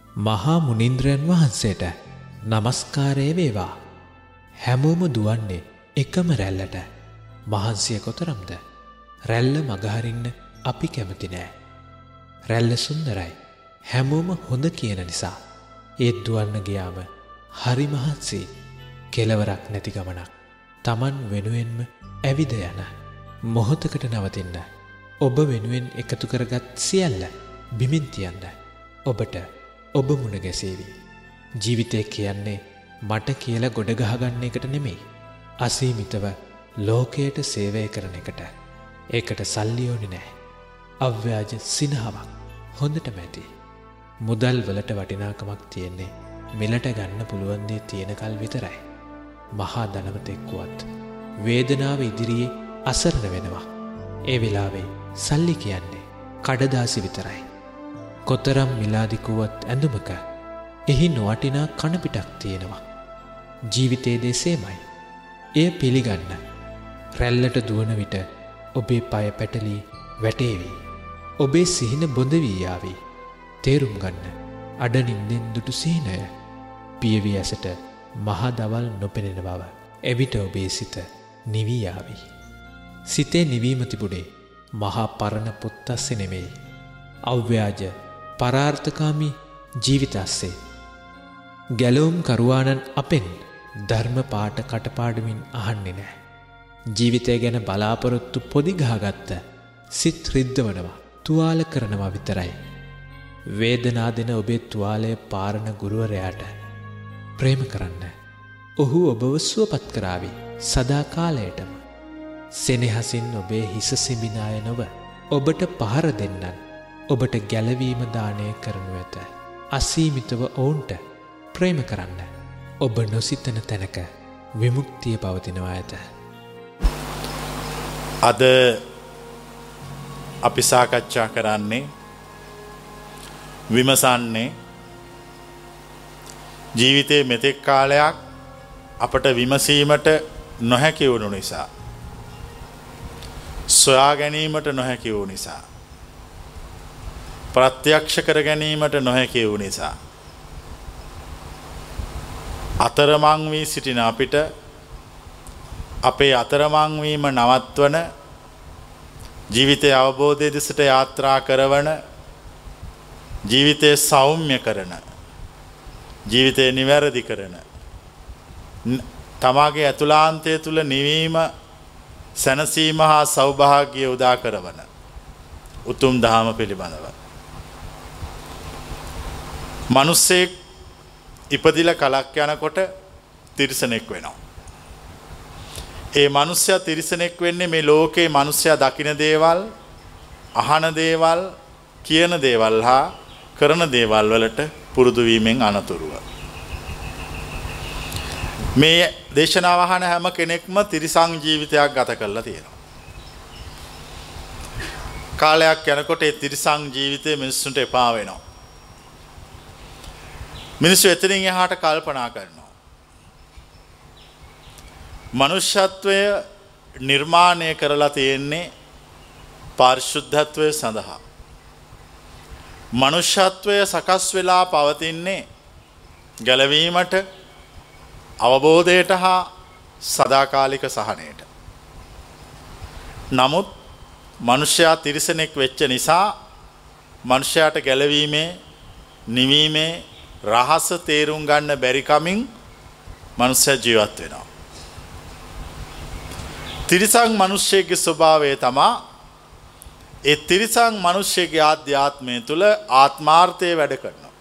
මහා මුනින්ද්‍රයන් වහන්සේට නමස්කාරය වේවා. හැමෝම දුවන්නේ එකම රැල්ලට. මහන්සිය කොතරම්ද? රැල්ල මගහරින්න අපි කැමති නෑ. රැල්ල සුන්දරයි. හැමෝම හොඳ කියන නිසා. ඒත් දුවන්න ගියාම හරි මහන්සි. කෙලවරක් නැති ගමනක්. Taman වෙනුවෙන්ම ඇවිද යන. මොහොතකට නවතින්න. ඔබ වෙනුවෙන් එකතු කරගත් සියල්ල බිමින් තියන්න. ඔබට ඔබ මුණ ගැසේවි. ජීවිතය කියන්නේ මට කියලා ගොඩ ගහගන්න එකට නෙමෙයි. අසීමිතව ලෝකයට සේවය කරන එකට. ඒකට සල්ලි ඕනේ නැහැ. අව්‍යාජ සිනහවක් හොඳටම ඇති. මුදල් වලට වටිනාකමක් තියෙන්නේ මිලට ගන්න පුළුවන් දේ තියෙනකල් විතරයි. මහා ධනවතෙක් වුවත් වේදනාව ඉදිරියේ අසරණ වෙනවා. ඒ වෙලාවේ සල්ලි කියන්නේ කඩදාසි විතරයි. කොතරම් මිලාදිකුවත් ඇඳුමක එහි නොවටිනා කණපිටක් තියෙනවා. ජීවිතයේ දෙසේමයි. එය පිළිගන්න. රැල්ලට දුවන විට ඔබේ পায় පැටලී වැටේවි. ඔබේ සිහින බොඳ වී යාවි. තේරුම් ගන්න. අඩනින්දෙන් දුටු සිහිනය පියවි ඇසට මහ දවල් නොපෙනෙන බව. එවිට ඔබේ සිත නිවි යාවි. සිතේ නිවීම තිබුණේ මහා පරණ පුත්තස්සේ නෙමෙයි. අව්‍යාජ පරාර්ථකාමී ජීවිතස්සේ. ගැලවුම් කරුවාණන් අපෙන් ධර්ම පාට කටපාඩමින් අහන්නේ නැහැ. ජීවිතය ගැන බලාපොරොත්තු පොදි ගහගත්ත සිත් රිද්දවනවා, තුවාල කරනවා විතරයි. වේදනා දෙන ඔබේ තුවාලය පාරන ගුරුවරයාට ප්‍රේම කරන්න. ඔහු ඔබව සුවපත් කරાવી සදා කාලයටම. සෙනෙහසින් ඔබේ හිස සිඹිනාය නොව ඔබට පහර දෙන්නන් ඔබට ගැලවීම දානය කරනු ඇත. අසීමිතව ඔවුන්ට ප්‍රේම කරන්න. ඔබ නොසිතන තැනක විමුක්තිය පවතිනවා ඇත. අද අපි සාකච්ඡා කරන්නේ විමසන්නේ ජීවිතයේ මෙතෙක් කාලයක් අපට විමසීමට නොහැකි වුණු නිසා, සොයා ගැනීමට නොහැකි වූ නිසා, ප්‍රත්‍යක්ෂ කර ගැනීමට නොහැකි වූ නිසා අතරමං වී සිටින අපිට අපේ අතරමං වීම නවත්වන, ජීවිතයේ අවබෝධය දෙසට යාත්‍රා කරවන, ජීවිතය සෞම්‍ය කරන, ජීවිතය නිවැරදි කරන, තමාගේ ඇතුළාන්තය තුළ නිවීම, සැනසීම හා සෞභාග්‍ය උදා කරවන උතුම් දහම පිළිබඳව. මිනිස්සෙක් ඉපදිලා කලක් යනකොට තිරිසනෙක් වෙනවා. ඒ මිනිස්සයා තිරිසනෙක් වෙන්නේ මේ ලෝකේ මිනිස්සයා දකින දේවල්, අහන දේවල්, කියන දේවල් හා කරන දේවල් වලට පුරුදු වීමෙන් අනතුරුව. මේ දේශනාව අහන හැම කෙනෙක්ම තිරිසන් ජීවිතයක් ගත කරලා තියෙනවා. කාලයක් යනකොට ඒ තිරිසන් ජීවිතය මිනිස්සුන්ට එපා වෙනවා. මිනිස්සු එතනින් එහාට කල්පනා කරනවා. මනුෂ්‍යත්වය නිර්මාණය කරලා තියෙන්නේ පාරිශුද්ධත්වය සඳහා. මනුෂ්‍යත්වය සකස් වෙලා පවතින්නේ ගැලවීමට, අවබෝධයට හා සදාකාලික සහනයට. නමුත් මනුෂ්‍යයා තිරිසනෙක් වෙච්ච නිසා මනුෂ්‍යයාට ගැලවීමේ, නිවීමේ රහස තේරුම් ගන්න බැරි කමින් මනුෂ්‍ය ජීවත් වෙනවා. තිරිසන් මනුෂ්‍යයේ ස්වභාවය තමයි ඒ තිරිසන් මනුෂ්‍යයේ ආධ්‍යාත්මය තුළ ආත්මාර්ථය වැඩ කරනවා.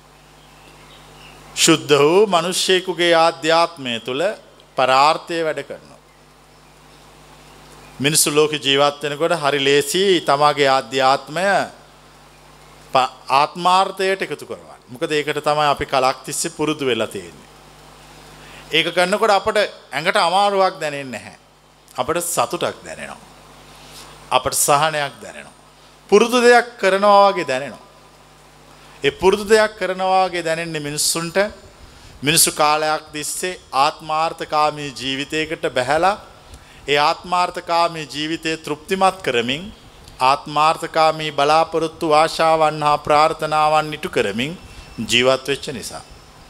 ශුද්ධ වූ මනුෂ්‍යයෙකුගේ ආධ්‍යාත්මය තුළ පරාර්ථය වැඩ කරනවා. මිනිස්සු ලෝක ජීවත් වෙනකොට හරි ලේසි තමාගේ ආධ්‍යාත්මය ආත්මාර්ථයට එකතු කරගන්න. මොකද ඒකට තමයි අපි කලක් තිස්සේ පුරුදු වෙලා තියෙන්නේ. ඒක කරනකොට අපට ඇඟට අමාරුවක් දැනෙන්නේ නැහැ. අපට සතුටක් දැනෙනවා. අපට සහනයක් දැනෙනවා. පුරුදු දෙයක් කරනවා වගේ දැනෙනවා. ඒ පුරුදු දෙයක් කරනවා වගේ දැනෙන්නේ මිනිස්සුන්ට මිනිස්සු කාලයක් තිස්සේ ආත්මාර්ථකාමී ජීවිතයකට බැහැලා ඒ ආත්මාර්ථකාමී ජීවිතය තෘප්තිමත් කරමින් ආත්මාර්ථකාමී බලාපොරොත්තු ආශාවන් හා ප්‍රාර්ථනාවන් ඉටු කරමින් ජීවත් වෙච්ච නිසා.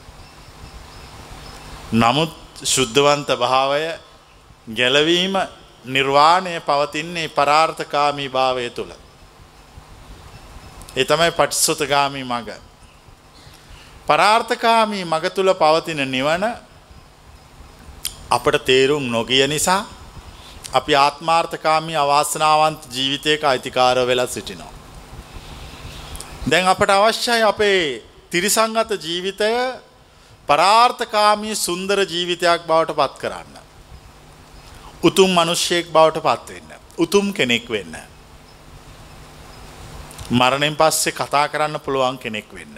නමුත් ශුද්ධවන්ත භාවය ගැලවීම නිර්වාණය පවතින්නේ පරාර්ථකාමී භාවය තුළ. ඒ තමයි පටිච්චසමුප්පාදගාමී මඟ. පරාර්ථකාමී මඟ තුළ පවතින නිවන අපට තේරුම් නොගිය නිසා අපි ආත්මාර්ථකාමී අවාසනාවන්ත ජීවිතයක අයිතිකාරව වෙලා සිටිනවා. දැන් අපට අවශ්‍යයි අපේ තිරිසංගත ජීවිතය පරාර්ථකාමී සුන්දර ජීවිතයක් බවට පත් කරන්න. උතුම් මිනිසෙක් බවට පත් වෙන්න. උතුම් කෙනෙක් වෙන්න. මරණයෙන් පස්සේ කතා කරන්න පුළුවන් කෙනෙක් වෙන්න.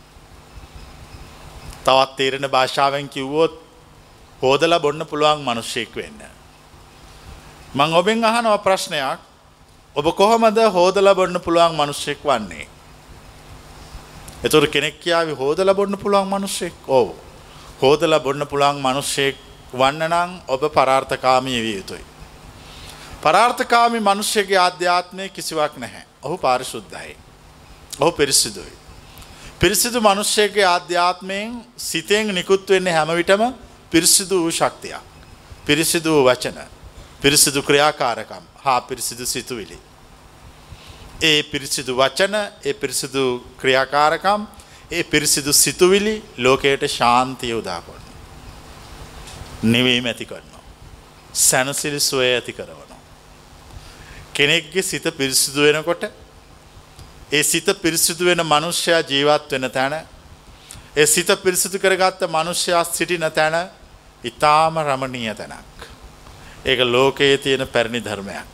තවත් තේරෙන භාෂාවෙන් කිව්වොත් හොදලා බොන්න පුළුවන් මිනිසෙක් වෙන්න. මම ඔබෙන් අහනවා ප්‍රශ්නයක්. ඔබ කොහොමද හොදලා බොන්න පුළුවන් මිනිසෙක් වන්නේ? එතකොට කෙනෙක් කියාවි හොදලා බොන්න පුළුවන් මිනිසෙක්. ඔව්. හොදලා බොන්න පුළුවන් මිනිසෙක් වන්න නම් ඔබ පරාර්ථකාමී විය යුතුයි. පරාර්ථකාමී මිනිසෙකගේ ආධ්‍යාත්මයේ කිසිවක් නැහැ. ඔහු පාරිශුද්ධයි. ඔහු පිරිසිදුයි. පිරිසිදු මිනිසෙකගේ ආධ්‍යාත්මයෙන් සිතෙන් නිකුත් වෙන්නේ හැම විටම පිරිසිදු වූ ශක්තියක්. පිරිසිදු වචන, පිරිසිදු ක්‍රියාකාරකම් හා පිරිසිදු සිතුවිලි. ඒ පිරිසිදු වචන, ඒ පිරිසිදු ක්‍රියාකාරකම්, ඒ පිරිසිදු සිතුවිලි ලෝකයට ශාන්තිය උදා කරනවා. නිවීම ඇති කරනවා. සැනසෙලි සුවය ඇති කරනවා. කෙනෙක්ගේ සිත පිරිසිදු වෙනකොට ඒ සිත පිරිසිදු වෙන මනුෂ්‍යයා ජීවත් වෙන තැන, ඒ සිත පිරිසිදු කරගත්ත මනුෂ්‍යයා සිටින තැන ඊටාම රමණීය තැනක්. ඒක ලෝකයේ තියෙන පැරණි ධර්මයක්.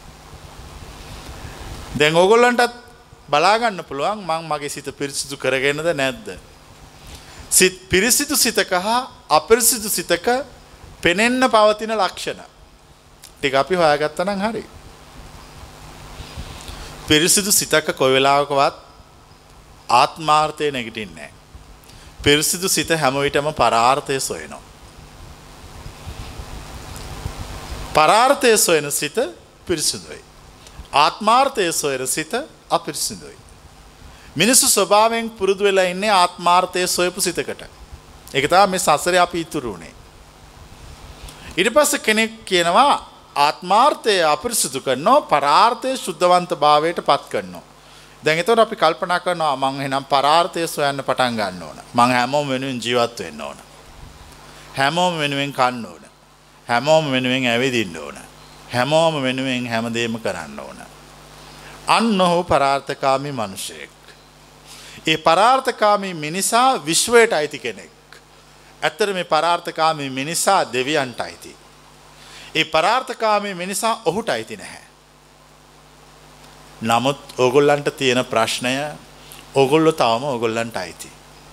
දැන් ඕගොල්ලන්ටත් බලා ගන්න පුළුවන් මම මගේ සිත පිරිසිදු කරගෙනද නැද්ද? සිත පිරිසිදු සිතක හා අපිරිසිදු සිතක පෙනෙන්න පවතින ලක්ෂණ ටික අපි හොයාගත්තා නම් හරි. පිරිසිදු සිතක කොයි වෙලාවකවත් ආත්මාර්ථය නැගිටින්නේ නැහැ. පිරිසිදු සිත හැම විටම පරාර්ථය සොයනවා. පරාර්ථය සොයන සිත පිරිසිදුයි. ආත්මාර්ථය සොයන සිත අපිරිසිදුයි. මිනිස්සු ස්වභාවයෙන් පුරුදු වෙලා ඉන්නේ ආත්මාර්ථය සොයපු සිතකට. ඒක තමයි මේ සසරේ අපි ඉතුරු උනේ. ඊට පස්සේ කෙනෙක් කියනවා ආත්මාර්ථය අපිරිසිදු කරනවා, පරාර්ථය සුද්ධවන්ත භාවයට පත් කරනවා. දැන් ඒතකොට අපි කල්පනා කරනවා මං එහෙනම් පරාර්ථය සොයන්න පටන් ගන්න ඕන. මං හැමෝම වෙනුවෙන් ජීවත් වෙන්න ඕන. හැමෝම වෙනුවෙන් කන්න ඕන. හැමෝම වෙනුවෙන් ඇවිදින්න ඕන. හැමෝම වෙනුවෙන් හැමදේම කරන්න ඕන. අන්න ඔහු පරාර්ථකාමී මිනිසෙක්. ඒ පරාර්ථකාමී මිනිසා විශ්වයට අයිති කෙනෙක්. ඇත්තට මේ පරාර්ථකාමී මිනිසා දෙවියන්ට අයිති. ඒ පරාර්ථකාමී මිනිසා ඔහුට අයිති නැහැ. නමුත් ඕගොල්ලන්ට තියෙන ප්‍රශ්නය ඕගොල්ලෝ තවම ඕගොල්ලන්ට අයිති.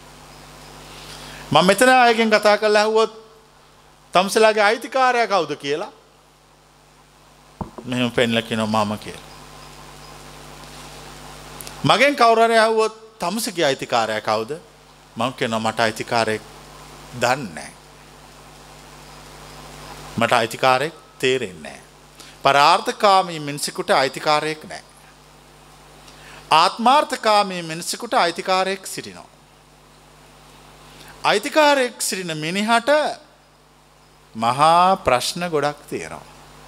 මම මෙතන අයගෙන් කතා කරලා ඇහුවොත් තමුසලාගේ අයිතිකාරයා කවුද කියලා මෙහෙම පෙන්ලා කියනවා මම කියලා. මගෙන් කවුරු හරි ඇහුවොත් තමුසගේ අයිතිකාරයා කවුද? මම කියනවා මට අයිතිකාරයෙක් දන්නේ නැහැ. මට අයිතිකාරයෙක් තේරෙන්නේ නැහැ. පරාර්ථකාමී මිනිසෙකුට අයිතිකාරයෙක් නැහැ. ආත්මාර්ථකාමී මිනිසෙකුට අයිතිකාරයෙක් සිටිනවා. අයිතිකාරයෙක් සිටින මිනිහට මහා ප්‍රශ්න ගොඩක් තියෙනවා.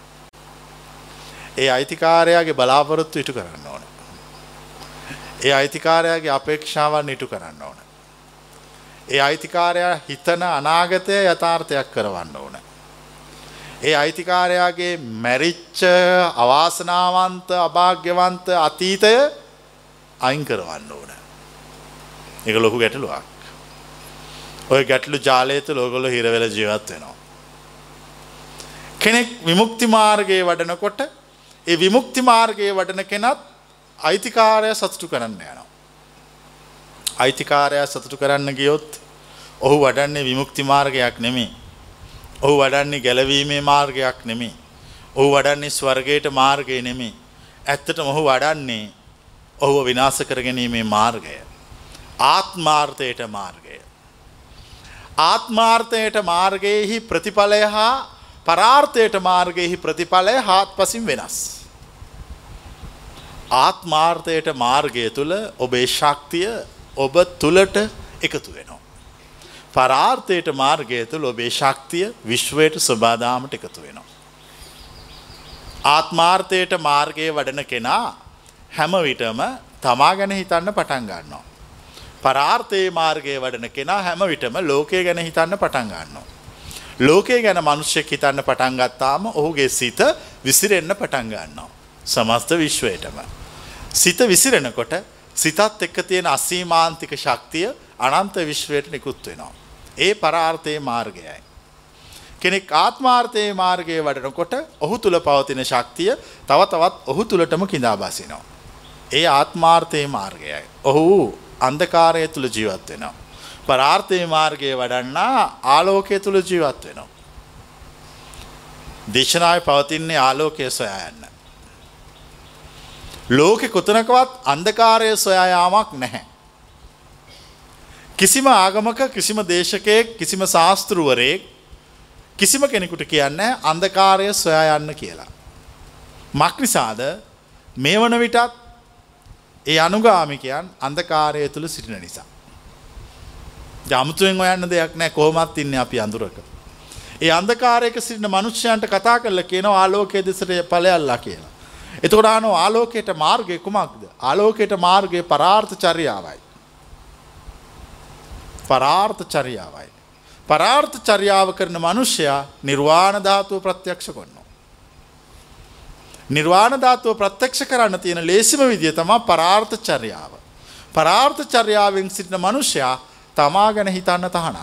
ඒ අයිතිකාරයාගේ බලාපොරොත්තු ඉටු කරන්න ඕන. ඒ අයිතිකාරයාගේ අපේක්ෂාවන් ඉටු කරන්න ඕන. ඒ අයිතිකාරයා හිතන අනාගතය යථාර්ථයක් කරවන්න ඕන. ඒ අයිතිකාරයාගේ මැරිච්ච අවාසනාවන්ත අභාග්‍යවන්ත අතීතය අයින් කරවන්න ඕන. ඒක ලොකු ගැටලුවක්. ඔය ගැටලු ජාලය තුළ ඔයගොල්ලෝ හිර වෙලා ජීවත් වෙනවා. කෙනෙක් විමුක්ති මාර්ගයේ වඩනකොට ඒ විමුක්ති මාර්ගයේ වඩන කෙනත් අයිතිකාරය සතුටු කරන්න යනවා. අයිතිකාරය සතුටු කරන්න ගියොත් ඔහු වඩන්නේ විමුක්ති මාර්ගයක් නෙමෙයි. ඔහු වඩන්නේ ගැලවීමේ මාර්ගයක් නෙමෙයි. ඔහු වඩන්නේ ස්වර්ගයට මාර්ගය නෙමෙයි. ඇත්තටම ඔහු වඩන්නේ ඔහුව විනාශ කර ගැනීමේ මාර්ගය. ආත්මාර්ථයට මාර්ගය. ආත්මාර්ථයට මාර්ගයේහි ප්‍රතිඵලය හා පරාර්ථයට මාර්ගයේහි ප්‍රතිඵලය හාත්පසින් වෙනස්. ආත්මාර්ථයට මාර්ගය තුල ඔබේ ශක්තිය ඔබ තුලට එකතු වෙනවා. පරාර්ථයට මාර්ගය තුළ ඔබේ ශක්තිය විශ්වයට සබාදාමට එකතු වෙනවා. ආත්මාර්ථයට මාර්ගයේ වඩන කෙනා හැම විටම තමා ගැන හිතන්න පටන් ගන්නවා. පරාර්ථයේ මාර්ගයේ වඩන කෙනා හැම විටම ලෝකය ගැන හිතන්න පටන් ගන්නවා. ලෝකය ගැන මිනිස්සෙක් හිතන්න පටන් ගත්තාම ඔහුගේ සිත විසිරෙන්න පටන් ගන්නවා. සමස්ත විශ්වයටම. සිත විසිරෙනකොට සිතත් එක්ක තියෙන අසීමාන්තික ශක්තිය අනන්ත විශ්වයට නිකුත් වෙනවා. ඒ පරාර්ථයේ මාර්ගයයි. කෙනෙක් ආත්මාර්ථයේ මාර්ගයේ වඩනකොට ඔහු තුල පවතින ශක්තිය තව තවත් ඔහු තුලටම කිඳා බසිනවා. ඒ ආත්මාර්ථයේ මාර්ගයයි. ඔහු අන්ධකාරය තුල ජීවත් වෙනවා. පරාර්ථයේ මාර්ගයේ වඩන්නා ආලෝකයේ තුල ජීවත් වෙනවා. දේශනාවේ පවතින්නේ ආලෝකයේ සොයා යන්න. ලෝකේ කොතනකවත් අන්ධකාරය සොයා යාමක් නැහැ. කිසිම ආගමක කිසිම දේශකයෙක් කිසිම ශාස්ත්‍රවරයෙක් කිසිම කෙනෙකුට කියන්නේ අන්ධකාරය සොයා යන්න කියලා. මක්නිසාද මේ වන විටත් ඒ අනුගාමිකයන් අන්ධකාරය තුල සිටින නිසා. ජාමුතුෙන් හොයන්න දෙයක් නැහැ කොහොමත් ඉන්නේ අපි අඳුරක. ඒ අන්ධකාරයක සිටින මිනිස්යන්ට කතා කරලා කියනවා ආලෝකයේ දෙසට ඵලයල්ලා කියලා. එතකොට අහනවා ආලෝකයට මාර්ගය කුමක්ද? ආලෝකයට මාර්ගය පරාර්ථ චර්යාවයි. පරාර්ථ චර්යාවයි. පරාර්ථ චර්යාව කරන මිනිසයා නිර්වාණ ධාතුව ප්‍රත්‍යක්ෂ කරනවා. නිර්වාණ ධාතුව ප්‍රත්‍යක්ෂ කරන්න තියෙන ලේසිම විදිය තමයි පරාර්ථ චර්යාව. පරාර්ථ චර්යාවෙන් සිටින මිනිසයා තමා ගැන හිතන්න තහනම්.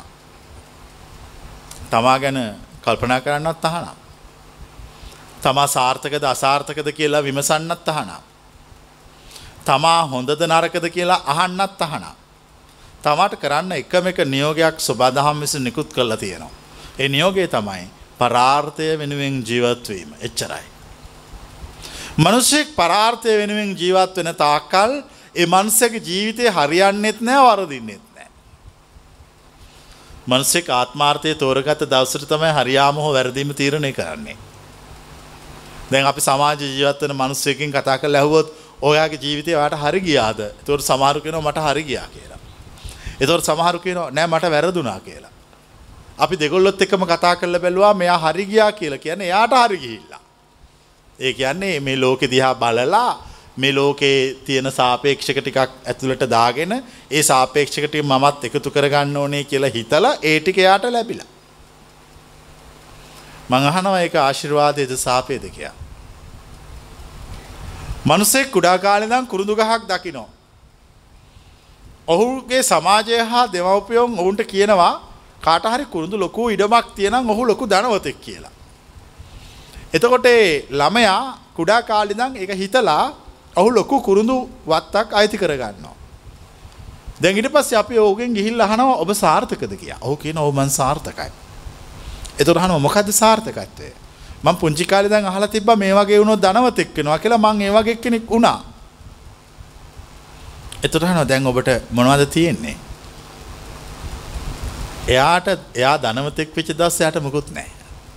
තමා ගැන කල්පනා කරන්නත් තහනම්. තමා සාර්ථකද අසාර්ථකද කියලා විමසන්නත් තහනම්. තමා හොඳද නරකද කියලා අහන්නත් තහනම්. තමාට කරන්න එකම එක නියෝගයක් සබදහම් විසින් නිකුත් කරලා තියෙනවා. ඒ නියෝගය තමයි පරාර්ථය වෙනුවෙන් ජීවත් වීම. එච්චරයි. මිනිසෙක් පරාර්ථය වෙනුවෙන් ජීවත් වෙන තාක්කල් ඒ මනුස්සයාගේ ජීවිතේ හරියන්නේත් නැහැ වරදින්නෙත් නැහැ. මිනිසෙක් ආත්මාර්ථය තෝරගත්ත දවසට තමයි හරියාම හෝ වැරදීම තීරණය කරන්නේ. දැන් අපි සමාජ ජීවත් වෙන මිනිස්සෙකින් කතා කරලා ඇහුවොත් ඔයාගේ ජීවිතේ ඔයාට හරි ගියාද? ඒතකොට සමහරු කියනවා මට හරි ගියා කියලා. ඒතකොට සමහරු කියනවා නෑ මට වැරදුනා කියලා. අපි දෙගොල්ලොත් එක්කම කතා කරලා බැලුවා මෙයා හරි ගියා කියලා කියන්නේ එයාට හරි ගිහිල්ලා. ඒ කියන්නේ මේ ලෝකෙ දිහා බලලා මේ ලෝකේ තියෙන සාපේක්ෂක ටිකක් ඇතුළට දාගෙන ඒ සාපේක්ෂක ටික මමත් එකතු කරගන්න ඕනේ කියලා හිතලා ඒ ටික එයාට ලැබිලා. මං අහනවා ඒක ආශිර්වාදයේද සාපේද කියලා. මිනිසෙක් කුඩා කාලේ ඉඳන් කුරුඳු ගහක් දකිනවා. ඔහුගේ සමාජය හා දෙමව්පියන් ඔවුන්ට කියනවා කාට හරි කුරුඳු ලොකු ඉඩමක් තියෙනම් ඔහු ලොකු ධනවතෙක් කියලා. එතකොට ළමයා කුඩා කාලේ ඉඳන් ඒක හිතලා ඔහු ලොකු කුරුඳු වත්තක් අයිති කරගන්නවා. දැන් ඊට පස්සේ අපි ඔහුගෙන් ගිහිල්ලා අහනවා ඔබ සාර්ථකද කියලා. ඔහු කියනවා ඔව් මං සාර්ථකයි. එතකොට අහනවා මොකද්ද සාර්ථකත්වය? මං පුංචි කාලේ ඉඳන් අහලා තිබ්බා මේ වගේ වුණොත් ධනවතෙක් වෙනවා කියලා. මං ඒ වගේ කෙනෙක් වුණා. එතකොට අහනවා දැන් ඔබට මොනවද තියෙන්නේ? එයා ධනවතෙක් වෙච්ච දවස් එයාට මොකුත් නැහැ.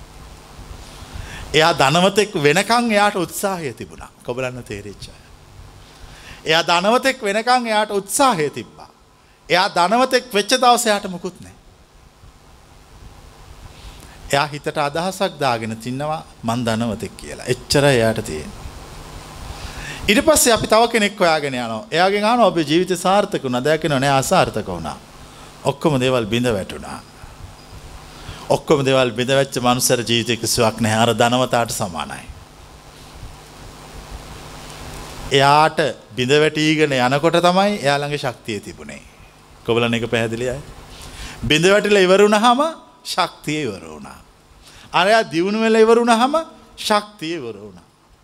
එයා ධනවතෙක් වෙනකන් එයාට උත්සාහය තිබුණා. කොබලන්න තේරිච්ච අය. එයා ධනවතෙක් වෙනකන් එයාට උත්සාහය තිබ්බා. එයා ධනවතෙක් වෙච්ච දවස් එයාට මොකුත් නැහැ. එයා හිතට අදහසක් දාගෙන තින්නවා මං ධනවතෙක් කියලා. එච්චර එයාට තියෙනවා. ඊට පස්සේ අපි තව කෙනෙක් හොයාගෙන යනවා. එයාගෙන් අහනවා ඔබේ ජීවිතය සාර්ථක වුණාද? එයා කියනවා නෑ අසාර්ථක වුණා. ඔක්කොම දේවල් බිඳ වැටුණා. ඔක්කොම දේවල් බිඳ වැච්ච මනුස්සර ජීවිතේ කිසිවක් නැහැ. අර ධනවතාට සමානයි. එයාට බිඳ වැටීගෙන යනකොට තමයි එයා ළඟ ශක්තිය තිබුණේ. කොබලන එක පැහැදිලියයි. බිඳ වැටිලා ඉවර වුණාම ශක්තිය ඉවර වුණා. අරයා දියුණු වෙලා ඉවර වුණාම ශක්තිය ඉවර වුණා.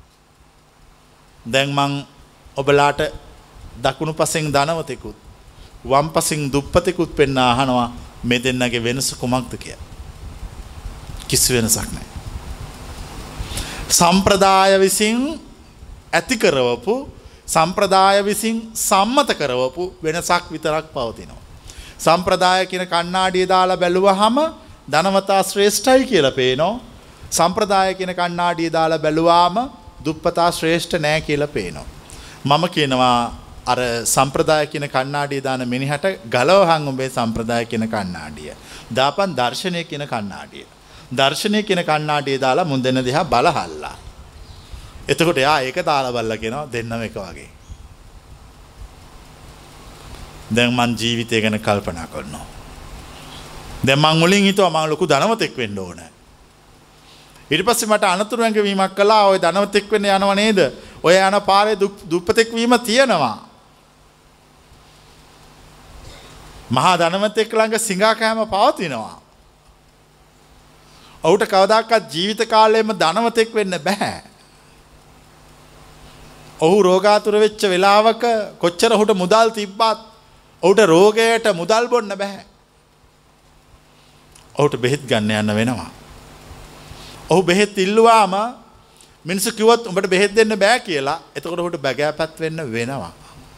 දැන් මං ඔබලාට දකුණු පසෙන් ධනවතෙකුත් වම් පසෙන් දුප්පතෙකුත් පෙන්න අහනවා මේ දෙන්නගේ වෙනස කුමක්ද කියලා. කිසි වෙනසක් නැහැ. සම්ප්‍රදාය විසින් ඇති කරවපු සම්ප්‍රදාය විසින් සම්මත කරවපු වෙනසක් විතරක් පවතිනවා. සම්ප්‍රදාය කියන කණ්ණාඩිය දාලා බැලුවහම ධනවතා ශ්‍රේෂ්ඨයි කියලා පේනවා. සම්ප්‍රදාය කියන කණ්ණාඩිය දාලා බැලුවාම දුප්පතා ශ්‍රේෂ්ඨ නෑ කියලා පේනවා. මම කියනවා අර සම්ප්‍රදාය කියන කණ්ණාඩිය දාන මිනිහට ගලවහන් උඹේ සම්ප්‍රදාය කියන කණ්ණාඩිය. දාපන් දර්ශනය කියන කණ්ණාඩිය. දර්ශනය කියන කණ්ණාඩිය දාලා මුන් දෙන්න දිහා බලහල්ලා. එතකොට යා ඒක දාලා බලලා කියනවා දෙන්නම එක වගේ. දැන් මං ජීවිතය ගැන කල්පනා කරනවා. දැන් මං මුලින් හිතුවා මං ලොකු ධනවතෙක් වෙන්න ඕන. ඊට පස්සේ මට අනතුරු ඇඟවීමක් කළා. ඔය ධනවතෙක් වෙන්න යනව නේද? ඔය යන පාරේ දුප්පතෙක් වීම තියෙනවා. මහා ධනවතෙක් ළඟ සිඟා කෑම පවතිනවා. ඔහුට කවදාකවත් ජීවිත කාලයේම ධනවතෙක් වෙන්න බෑ. ඔහු රෝගාතුර වෙච්ච වෙලාවක කොච්චර ඔහුට මුදල් තිබ්බත් ඔහුට රෝගයට මුදල් බොන්න බෑ. ඔහුට බෙහෙත් ගන්න යන්න වෙනවා. ඔහු බෙහෙත් ඉල්ලුවාම මිනිස්සු කිව්වොත් උඹට බෙහෙත් දෙන්න බෑ කියලා. එතකොට ඔහුට බගෑපත් වෙන්න වෙනවා.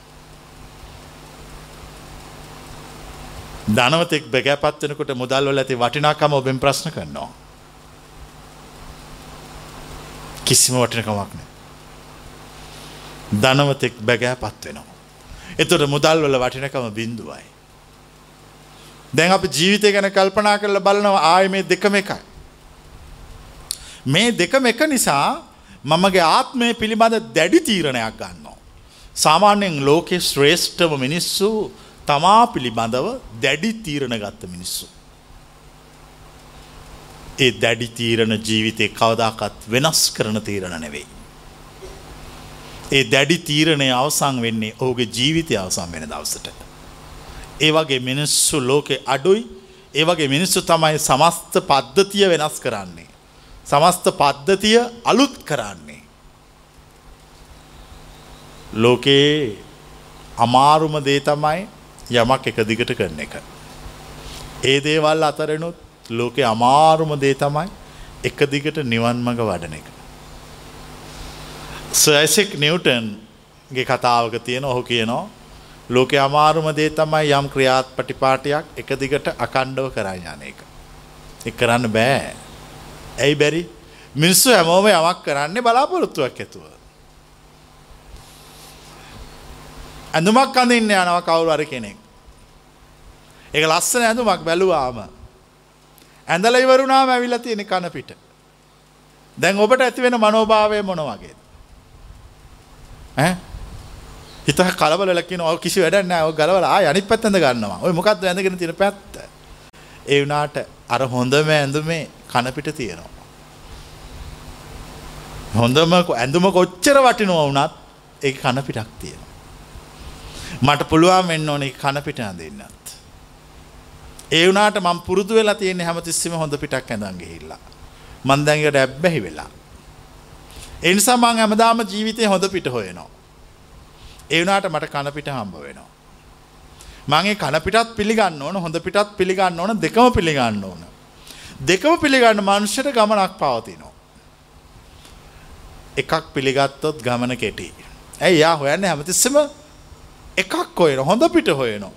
ධනවතෙක් බගෑපත් වෙනකොට මුදල් වල ඇති වටිනාකම ඔබෙන් ප්‍රශ්න කරනවා. කිසිම වටිනකමක් නැහැ. ධනවතෙක් බගෑපත් වෙනවා. එතකොට මුදල් වල වටිනකම බිඳුවයි. දැන් අපි ජීවිතය ගැන කල්පනා කරලා බලනවා ආයේ මේ දෙකම එකයි. මේ දෙකම එක නිසා මමගේ ආත්මය පිළිබඳ දැඩි තීරණයක් ගන්නවා. සාමාන්‍යයෙන් ලෝකේ ශ්‍රේෂ්ඨම මිනිස්සු තමා පිළිබඳව දැඩි තීරණ ගත්ත මිනිස්සු. ඒ දැඩි තීරණ ජීවිතේ කවදාකවත් වෙනස් කරන තීරණ නෙවෙයි. ඒ දැඩි තීරණය අවසන් වෙන්නේ ඔහුගේ ජීවිතය අවසන් වෙන දවසට. ඒ වගේ මිනිස්සු ලෝකේ අඩුයි. ඒ වගේ මිනිස්සු තමයි සමස්ත පද්ධතිය වෙනස් කරන්නේ. සමස්ත පද්ධතිය අලුත් කරන්නේ. ලෝකේ අමාරුම දේ තමයි යමක් එක දිගට කරන එක. ඒ දේවල් අතරිනුත් ලෝකේ අමාරුම දේ තමයි එක දිගට නිවන් මඟ වඩන එක. සර් ඇයිසැක් නිව්ටන්ගේ කතාවක තියෙන ඔහු කියනවා ලෝකේ අමාරුම දේ තමයි යම් ක්‍රියාපටිපාටියක් එක දිගට අකණ්ඩව කරගෙන යන එක. ඒක කරන්න බෑ. ඇයි බැරි? මිනිස්සු හැමෝම යමක් කරන්නේ බලාපොරොත්තුවක් ඇතුව. ඇඳුමක් අඳින්න යනවා කවුරු හරි කෙනෙක්. ඒක ලස්සන ඇඳුමක් බැලුවාම ඇඳලා ඉවරුනාම ඇවිල්ලා තියෙන කන පිට. දැන් ඔබට ඇති වෙන මනෝභාවය මොන වගේද? හිත කලබල වෙලා කියනවා ඔය කිසි වැඩක් නැහැ. ඔය ගලවලා ආය අනිත් පැත්ත ඇඳ ගන්නවා. ඔය මොකද්ද ඇඳගෙන තියෙන පැත්ත? ඒ වුණාට අර හොඳම ඇඳුමේ කන පිට තියෙනවා. හොඳම ඇඳුම කොච්චර වටිනවා වුණත් ඒක කන පිටක් තියෙනවා. මට පුළුවන් වෙන්න ඕනේ කන පිට අඳින්නත්. ඒ වුණාට මම පුරුදු වෙලා තියෙන්නේ හැමතිස්සෙම හොඳ පිටක් ඇඳන් ගිහිල්ලා. මම දැන් ඒකට ඇබ්බැහි වෙලා. ඒ නිසා මම හැමදාම ජීවිතේ හොඳ පිට හොයනවා. ඒ වුණාට මට කන පිට හම්බ වෙනවා. මම ඒ කන පිටත් පිළිගන්න ඕන, හොඳ පිටත් පිළිගන්න ඕන, දෙකම පිළිගන්න ඕන. දෙකම පිළිගන්න මනුෂ්‍යට ගමනක් පවතිනවා. එකක් පිළිගත්තොත් ගමන කෙටි. ඇයි යා හොයන්නේ හැමතිස්සෙම එකක් හොයන, හොඳ පිට හොයනවා.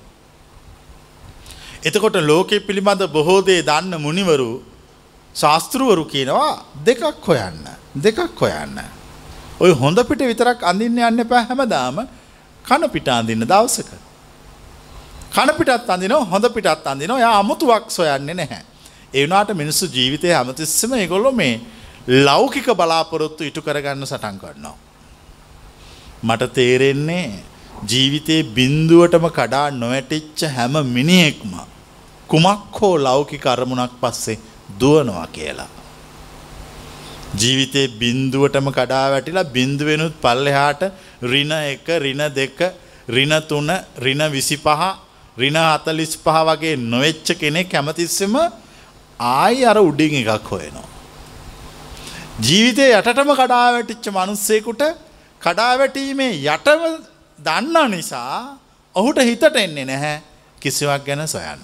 එතකොට ලෝකෙ පිළිබඳ බොහෝ දේ දන්න මුනිවරු, ශාස්ත්‍රවරු කියනවා දෙකක් හොයන්න. දෙකක් හොයන්න. ඔය හොඳ පිට විතරක් අඳින්න යන්න එපා හැමදාම. කන පිට අඳින්න දවසක. කන පිටත් අඳිනවා, හොඳ පිටත් අඳිනවා. යා අමුතුවක් සොයන්නේ නැහැ. ඒ වුණාට මිනිස්සු ජීවිතේ හැමතිස්සෙම ඒගොල්ලෝ මේ ලෞකික බලාපොරොත්තු ඉටු කරගන්න සටන් කරනවා. මට තේරෙන්නේ ජීවිතේ බිඳුවටම කඩා නොවැටිච්ච හැම මිනිහෙක්ම කුමක් හෝ ලෞකික අරමුණක් පස්සේ දුවනවා කියලා. ජීවිතේ බිඳුවටම කඩා වැටිලා බිඳුවෙනුත් පල්ලෙහාට ඍණ 1, ඍණ 2, ඍණ 3, ඍණ 25, ඍණ 45 වගේ නොවෙච්ච කෙනෙක් හැමතිස්සෙම ආයි අර උඩින් එකක් හොයනවා. ජීවිතේ යටටම කඩා වැටිච්ච මිනිස්සෙකුට කඩා වැටීමේ යටම දන්න නිසා ඔහුට හිතට එන්නේ නැහැ කිසිවක් ගැන සොයන්න.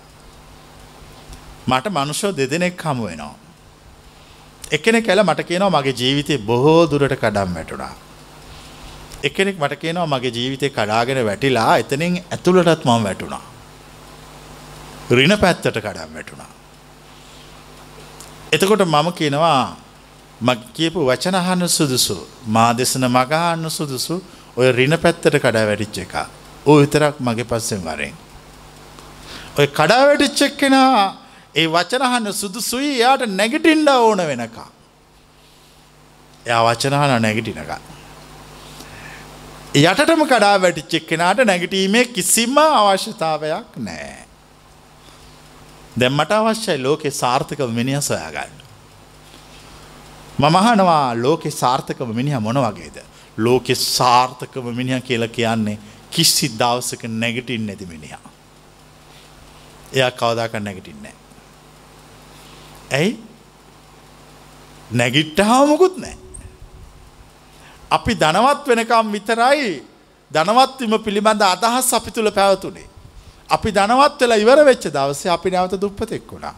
මට මිනිස්සු දෙදෙනෙක් හමු වෙනවා. එක්කෙනෙක් ඇල මට කියනවා මගේ ජීවිතේ බොහෝ දුරට කඩම් වැටුණා. එක්කෙනෙක් මට කියනවා මගේ ජීවිතේ කඩාගෙන වැටිලා එතනින් ඇතුළටත් මම වැටුණා. ඍණ පැත්තට කඩම් වැටුණා. එතකොට මම කියනවා මම කියපු වචන අහන්න සුදුසු, මා දෙසන මග අහන්න සුදුසු, ඔය රින පැත්තට කඩා වැටිච්ච එක. ඔය විතරක් මගේ පස්සෙන් වරෙන්. ඔය කඩා වැටිච්ච එක්කෙනා ඒ වචන අහන්න සුදුසුයි එයාට නැගිටින්න ඕන වෙනකම්. එයා වචන අහන නැගිටිනකම්. යටටම කඩා වැටිච්ච එක්කෙනාට නැගිටීමේ කිසිම අවශ්‍යතාවයක් නැහැ. දැන් මට අවශ්‍යයි ලෝකේ සාර්ථකව මිනිහා සොයාගන්න. මම අහනවා ලෝකේ සාර්ථකව මිනිහා මොන වගේද? ලෝකේ සාර්ථකව මිනිහා කියලා කියන්නේ කිසි දවසක නැගිටින්නේ නැති මිනිහා. එයා කවදාකවත් නැගිටින්නේ නැහැ. ඇයි? නැගිට්ටාම මොකුත් නැහැ. අපි ධනවත් වෙනකම් විතරයි ධනවත් වීම පිළිබඳ අදහස් අපි තුල පැවතුනේ. අපි ධනවත් වෙලා ඉවර වෙච්ච දවසේ අපි නැවත දුප්පතෙක් වුණා.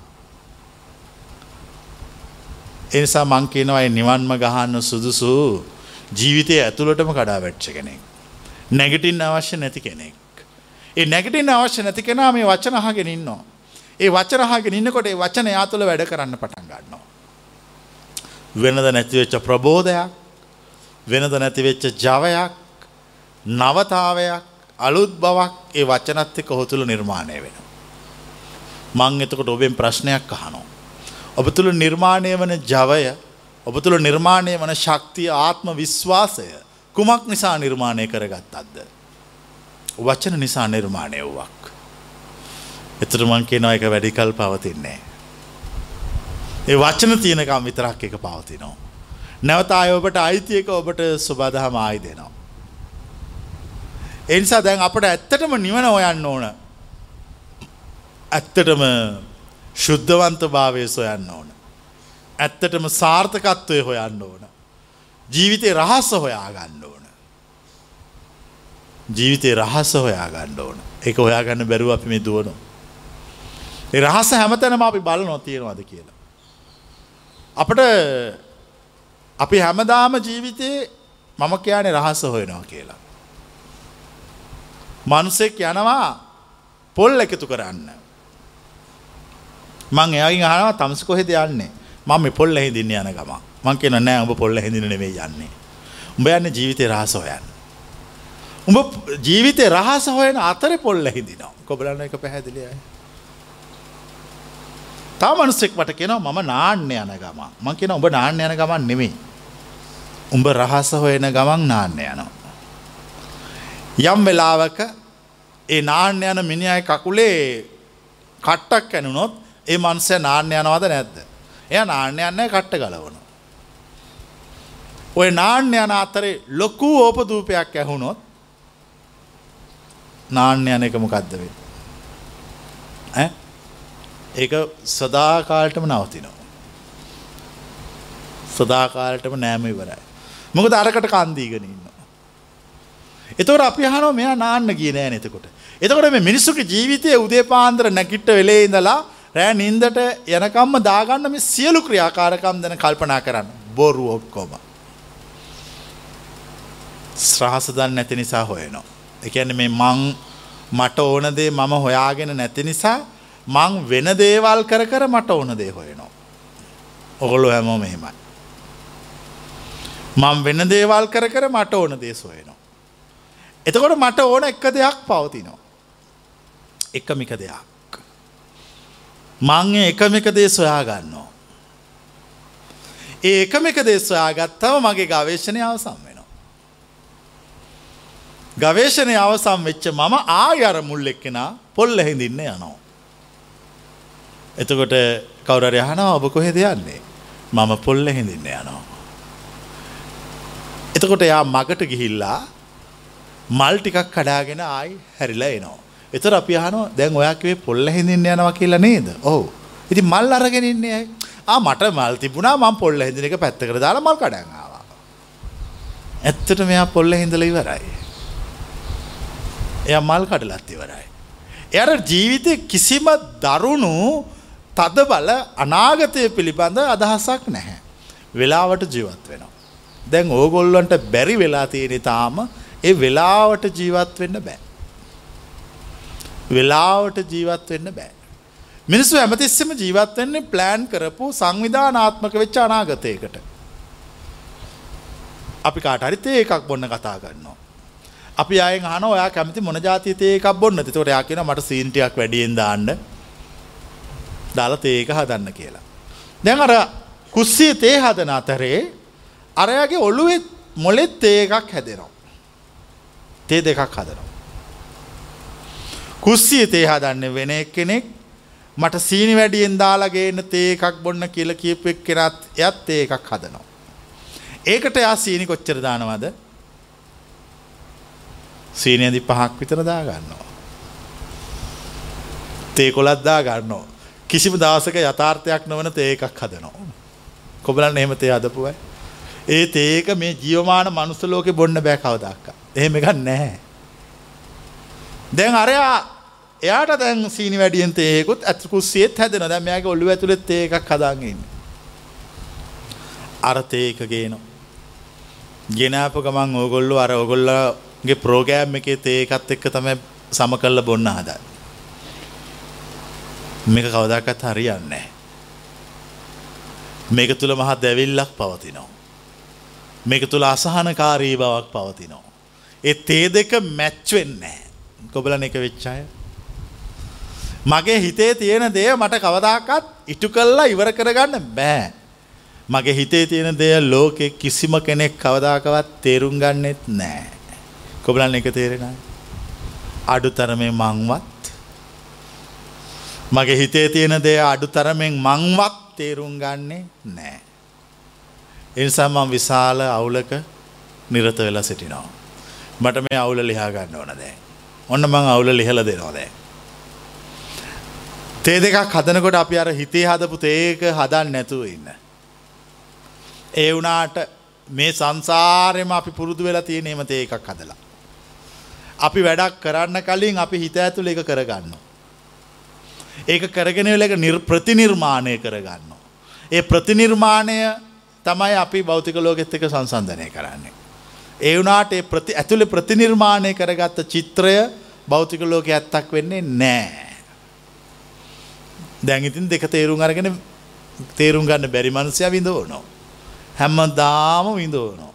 ඒ නිසා මං කියනවා මේ නිවන්ම ගහන්න සුදුසු ජීවිතයේ ඇතුළටම කඩා වැටෙච්ච කෙනෙක්. නැගිටින්න අවශ්‍ය නැති කෙනෙක්. ඒ නැගිටින්න අවශ්‍ය නැති කෙනා මේ වචන අහගෙන ඉන්නවා. ඒ වචන අහගෙන ඉන්නකොට ඒ වචන යා තුළ වැඩ කරන්න පටන් ගන්නවා. වෙනද නැති වෙච්ච ප්‍රබෝධයක්, වෙනද නැති වෙච්ච ජවයක්, නවතාවයක්, අලුත් බවක් ඒ වචනත් එක්ක ඔහු තුළ නිර්මාණය වෙනවා. මම එතකොට ඔබෙන් ප්‍රශ්නයක් අහනවා. ඔබ තුළ නිර්මාණය වන ජවය, ඔබ තුළ නිර්මාණය වන ශක්තිය, ආත්ම විශ්වාසය කුමක් නිසා නිර්මාණය කරගත්තක්ද? වචන නිසා නිර්මාණය වුවක්. එතකොට මම කියනවා ඒක වැඩි කල් පවතින්නේ නැහැ. ඒ වචන තියෙනකම් විතරක් ඒක පවතිනවා. නැවත ආය ඔබට අයිති එක ඔබට සබදාම ආයි දෙනවා. ඒ නිසා දැන් අපිට ඇත්තටම නිවන හොයන්න ඕන. ඇත්තටම ශුද්ධවන්තභාවය සොයන්න ඕන. ඇත්තටම සාර්ථකත්වය හොයන්න ඕන. ජීවිතේ රහස හොයා ගන්න ඕන. ජීවිතේ රහස හොයා ගන්න ඕන. ඒක හොයාගන්න බැරුව අපි මේ දුවනවා. ඒ රහස හැමතැනම අපි බලනවා තියෙනවද කියලා. අපිට අපි හැමදාම ජීවිතේ මම කියන්නේ රහස හොයනවා කියලා. මිනිසෙක් යනවා පොල් එකතු කරන්න. මං එයාගෙන් අහනවා තමස කොහෙද යන්නේ? මම මේ පොල් හැඳින්න යන ගම. මං කියනවා නෑ උඹ පොල් හැඳින්න නෙමෙයි යන්නේ. උඹ යන්නේ ජීවිතේ රහස හොයන්න. උඹ ජීවිතේ රහස හොයන අතරේ පොල් හැඳිනවා. කොබලන්න එක පැහැදිලියයි. තා මිනිසෙක් මට කියනවා මම නාන්න යන ගම. මං කියනවා උඹ නාන්න යන ගමන් නෙමෙයි. උඹ රහස හොයන ගමන් නාන්න යනවා. යම් වෙලාවක ඒ නාන්න යන මිනිහාගේ කකුලේ කට්ටක් කැණුනොත් ඒ මනුස්සයා නාන්න යනවද නැද්ද? එයා නාන්න යන්නේ කට්ට ගලවනවා. ඔය නාන්න යන අතරේ ලොකු ඕපදූපයක් ඇහුනොත් නාන්න යන එක මොකද්ද වෙන්නේ? ඒක සදාකාලටම නවතිනවා. සදාකාලටම නෑම ඉවරයි. මොකද අරකට කන් දීගෙන ඉන්නවා. එතකොට අපි අහනවා මෙයා නාන්න ගියේ නෑනේ එතකොට. එතකොට මේ මිනිස්සුගේ ජීවිතයේ උදේ පාන්දර නැගිට වෙලේ ඉඳලා රෑ නිින්දට යනකම්ම දාගන්න මේ සියලු ක්‍රියාකාරකම් දැන කල්පනා කරන්න. බොරු ඔක්කොම. රහස දන්නේ නැති නිසා හොයනවා. ඒ කියන්නේ මේ මට ඕන දේ මම හොයාගෙන නැති නිසා මං වෙන දේවල් කර කර මට ඕන දේ හොයනවා. ඔයගොල්ලෝ හැමෝම එහෙමයි. මම වෙන දේවල් කර කර මට ඕන දේ සොයනවා. එතකොට මට ඕන එක දෙයක් පවතිනවා. එකම එක දෙයක්. මං එකම එක දේ සොයා ගන්නවා. ඒ එකම එක දේ සොයාගත්තම මගේ ගවේෂණය අවසන් වෙනවා. ගවේෂණය අවසන් වෙච්ච මම ආයෙ අර මුල් එක්කෙනා පොල්ල හැඳින්න යනවා. එතකොට කවුරු හරි අහනවා ඔබ කොහෙද යන්නේ? මම පොල්ල හැඳින්න යනවා. එතකොට යා මගට ගිහිල්ලා මල් ටිකක් කඩාගෙන ආයි හැරිලා එනවා. එතකොට අපි අහනවා දැන් ඔයා කිව්වේ පොල්ල හැඳින්න යනවා කියලා නේද? ඔව්. ඉතින් මල් අරගෙන ඉන්නේ ඇයි? මට මල් තිබුණා මම පොල්ල හැඳින එක පැත්තකට දාලා මල් කඩන් ආවා. ඇත්තටම මෙයා පොල්ල හැඳලා ඉවරයි. එයා මල් කඩලත් ඉවරයි. එයාට ජීවිතේ කිසිම දරුණු තද බල අනාගතය පිළිබඳ අදහසක් නැහැ. වෙලාවට ජීවත් වෙනවා. දැන් ඕගොල්ලන්ට බැරි වෙලා තියෙන තාම ඒ වෙලාවට ජීවත් වෙන්න බෑ. වෙලාවට ජීවත් වෙන්න බෑ. මිනිස්සු හැමතිස්සෙම ජීවත් වෙන්නේ ප්ලෑන් කරපු සංවිධානාත්මක වෙච්ච අනාගතයකට. අපි කාට හරි තේ එකක් බොන්න කතා කරනවා. අපි ආයෙන් අහනවා ඔයා කැමති මොන જાතිය තේ එකක් බොන්නද? ඒතකොට එයා කියනවා මට සීනි ටිකක් වැඩියෙන් දාන්න. දාලා තේ එක හදන්න කියලා. දැන් අර කුස්සියේ තේ හදන අතරේ අරයාගේ ඔළුවේ මොලෙත් තේ එකක් හැදෙනවා. තේ දෙකක් හදනවා. කුස්සියේ තේ හදන්නේ වෙන එක්කෙනෙක්. මට සීනි වැඩියෙන් දාලා ගේන්න තේ එකක් බොන්න කියලා කියපු එක්කෙනාත් එයත් තේ එකක් හදනවා. ඒකට එයා සීනි කොච්චර දානවද? සීනියදී 5ක් විතර දා ගන්නවා. තේ කොලක් දා ගන්නවා. කිසිම දවසක යථාර්ථයක් නොවන තේ එකක් හදනවා. කොබලන් එහෙම තේ හදපු අය. ඒ තේ එක මේ ජීවමාන මනුස්ස ලෝකේ බොන්න බෑ කවදාවත්. එහෙම එකක් නැහැ. දැන් එයාට දැන් සීනි වැඩියෙන් තේ එකකුත් අත් කුස්සියෙත් හැදෙනවා. දැන් මෙයාගේ ඔළුව ඇතුලේ තේ එකක් හදාගෙන ඉන්නේ. අර තේ එක ගේනවා. ගෙනාපු ගමන් ඕගොල්ලෝ අර ඕගොල්ලෝගේ ප්‍රෝග්‍රෑම් එකේ තේ එකත් එක්ක තමයි සම කරලා බොන්න හදන්නේ. මේක කවදාකවත් හරියන්නේ නැහැ. මේක තුල මහා දැවිල්ලක් පවතිනවා. මේක තුල අසහනකාරී බවක් පවතිනවා. ඒ තේ දෙක මැච් වෙන්නේ නැහැ. කොබලන එක වෙච්ච අය. මගේ හිතේ තියෙන දේ මට කවදාකවත් ඉටු කරලා ඉවර කරගන්න බෑ. මගේ හිතේ තියෙන දේ ලෝකේ කිසිම කෙනෙක් කවදාකවත් තේරුම් ගන්නෙත් නෑ. කොබලන් එක තේරෙනවද? අඩුතරමේ මංවත් මගේ හිතේ තියෙන දේ අඩුතරමෙන් මංවත් තේරුම් ගන්නේ නෑ. ඒ නිසා මම විශාල අවුලක නිරත වෙලා සිටිනවා. මට මේ අවුල ලියා ගන්න ඕන දැන්. ඔන්න මම අවුල ලිහලා දෙනවා දැන්. තේ දෙකක් හදනකොට අපි අර හිතේ හදපු තේ එක හදන්න නැතුව ඉන්න. ඒ වුණාට මේ සංසාරෙම අපි පුරුදු වෙලා තියෙන හැම තේ එකක් හදලා. අපි වැඩක් කරන්න කලින් අපි හිත ඇතුලේ ඒක කරගන්නවා. ඒක කරගෙන ඒක ප්‍රතිනිර්මාණය කරගන්නවා. ඒ ප්‍රතිනිර්මාණය තමයි අපි භෞතික ලෝකෙත් එක්ක සංසන්දනය කරන්නේ. ඒ වුණාට ඒ ඇතුලේ ප්‍රතිනිර්මාණය කරගත්ත චිත්‍රය භෞතික ලෝකයේ ඇත්තක් වෙන්නේ නැහැ. දැන් ඉතින් දෙක තේරුම් අරගෙන තේරුම් ගන්න බැරි මනුස්සයා විඳවනවා. හැමදාම විඳවනවා.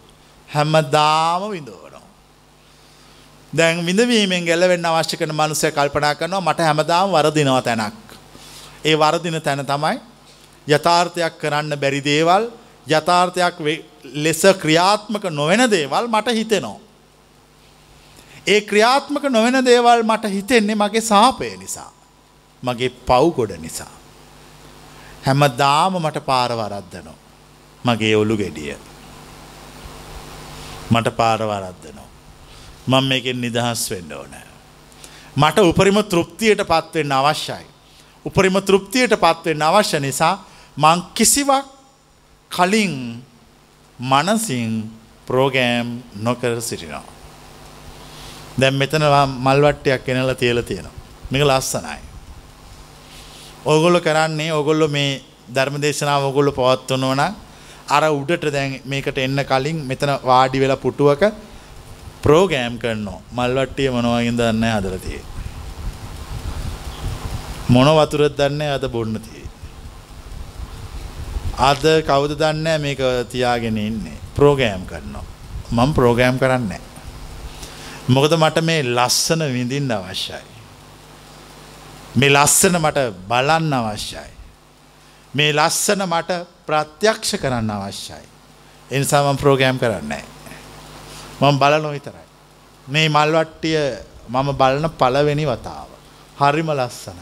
දැන් විඳවීමෙන් ගැලවෙන්න අවශ්‍ය කරන මනුස්සයා කල්පනා කරනවා මට හැමදාම වරදිනවා තැනක්. ඒ වරදින තැන තමයි යථාර්ථයක් කරන්න බැරි දේවල්, යථාර්ථයක් ලෙස ක්‍රියාත්මක නොවන දේවල් මට හිතෙනවා. ඒ ක්‍රියාත්මක නොවන දේවල් මට හිතෙන්නේ මගේ සාපය නිසා. මගේ පව් ගොඩ නිසා. හැමදාම මට පාර වරද්දනවා. මගේ ඔලු ගෙඩිය. මට පාර වරද්දනවා. මම මේකෙන් නිදහස් වෙන්න ඕන. මට උපරිම තෘප්තියටපත් වෙන්න අවශ්‍යයි. උපරිම තෘප්තියටපත් වෙන්න අවශ්‍ය නිසා මං කිසිවක් කලින් මනසින් ප්‍රෝග්‍රෑම් නොකර සිටිනවා. දැන් මෙතන මල් වට්ටියක් ගෙනලා තියලා තියෙනවා. මේක ලස්සනයි. ඕගොල්ලෝ කරන්නේ ඕගොල්ලෝ මේ ධර්ම දේශනාව ඕගොල්ලෝ පවත්වනවා නම් අර උඩට දැන් මේකට එන්න කලින් මෙතන වාඩි වෙලා පුටුවක ප්‍රෝග්‍රෑම් කරනවා. මල් වට්ටිය මොනවා වගේද දන්නේ නැහැ හදලා තියෙන්නේ. මොන වතුරද දන්නේ නැහැ අද බොන්න තියෙන්නේ. අද කවුද දන්නේ නැහැ මේක තියාගෙන ඉන්නේ. ප්‍රෝග්‍රෑම් කරනවා. මම ප්‍රෝග්‍රෑම් කරන්නේ නැහැ. මොකද මට මේ ලස්සන විඳින්න අවශ්‍යයි. මේ ලස්සන මට බලන්න අවශ්‍යයි. මේ ලස්සන මට ප්‍රත්‍යක්ෂ කරන්න අවශ්‍යයි. ඒ නිසා මම ප්‍රෝග්‍රෑම් කරන්නේ නැහැ. මම බලනවා විතරයි. මේ මල් වට්ටිය මම බලන පළවෙනි වතාව. හරිම ලස්සනයි.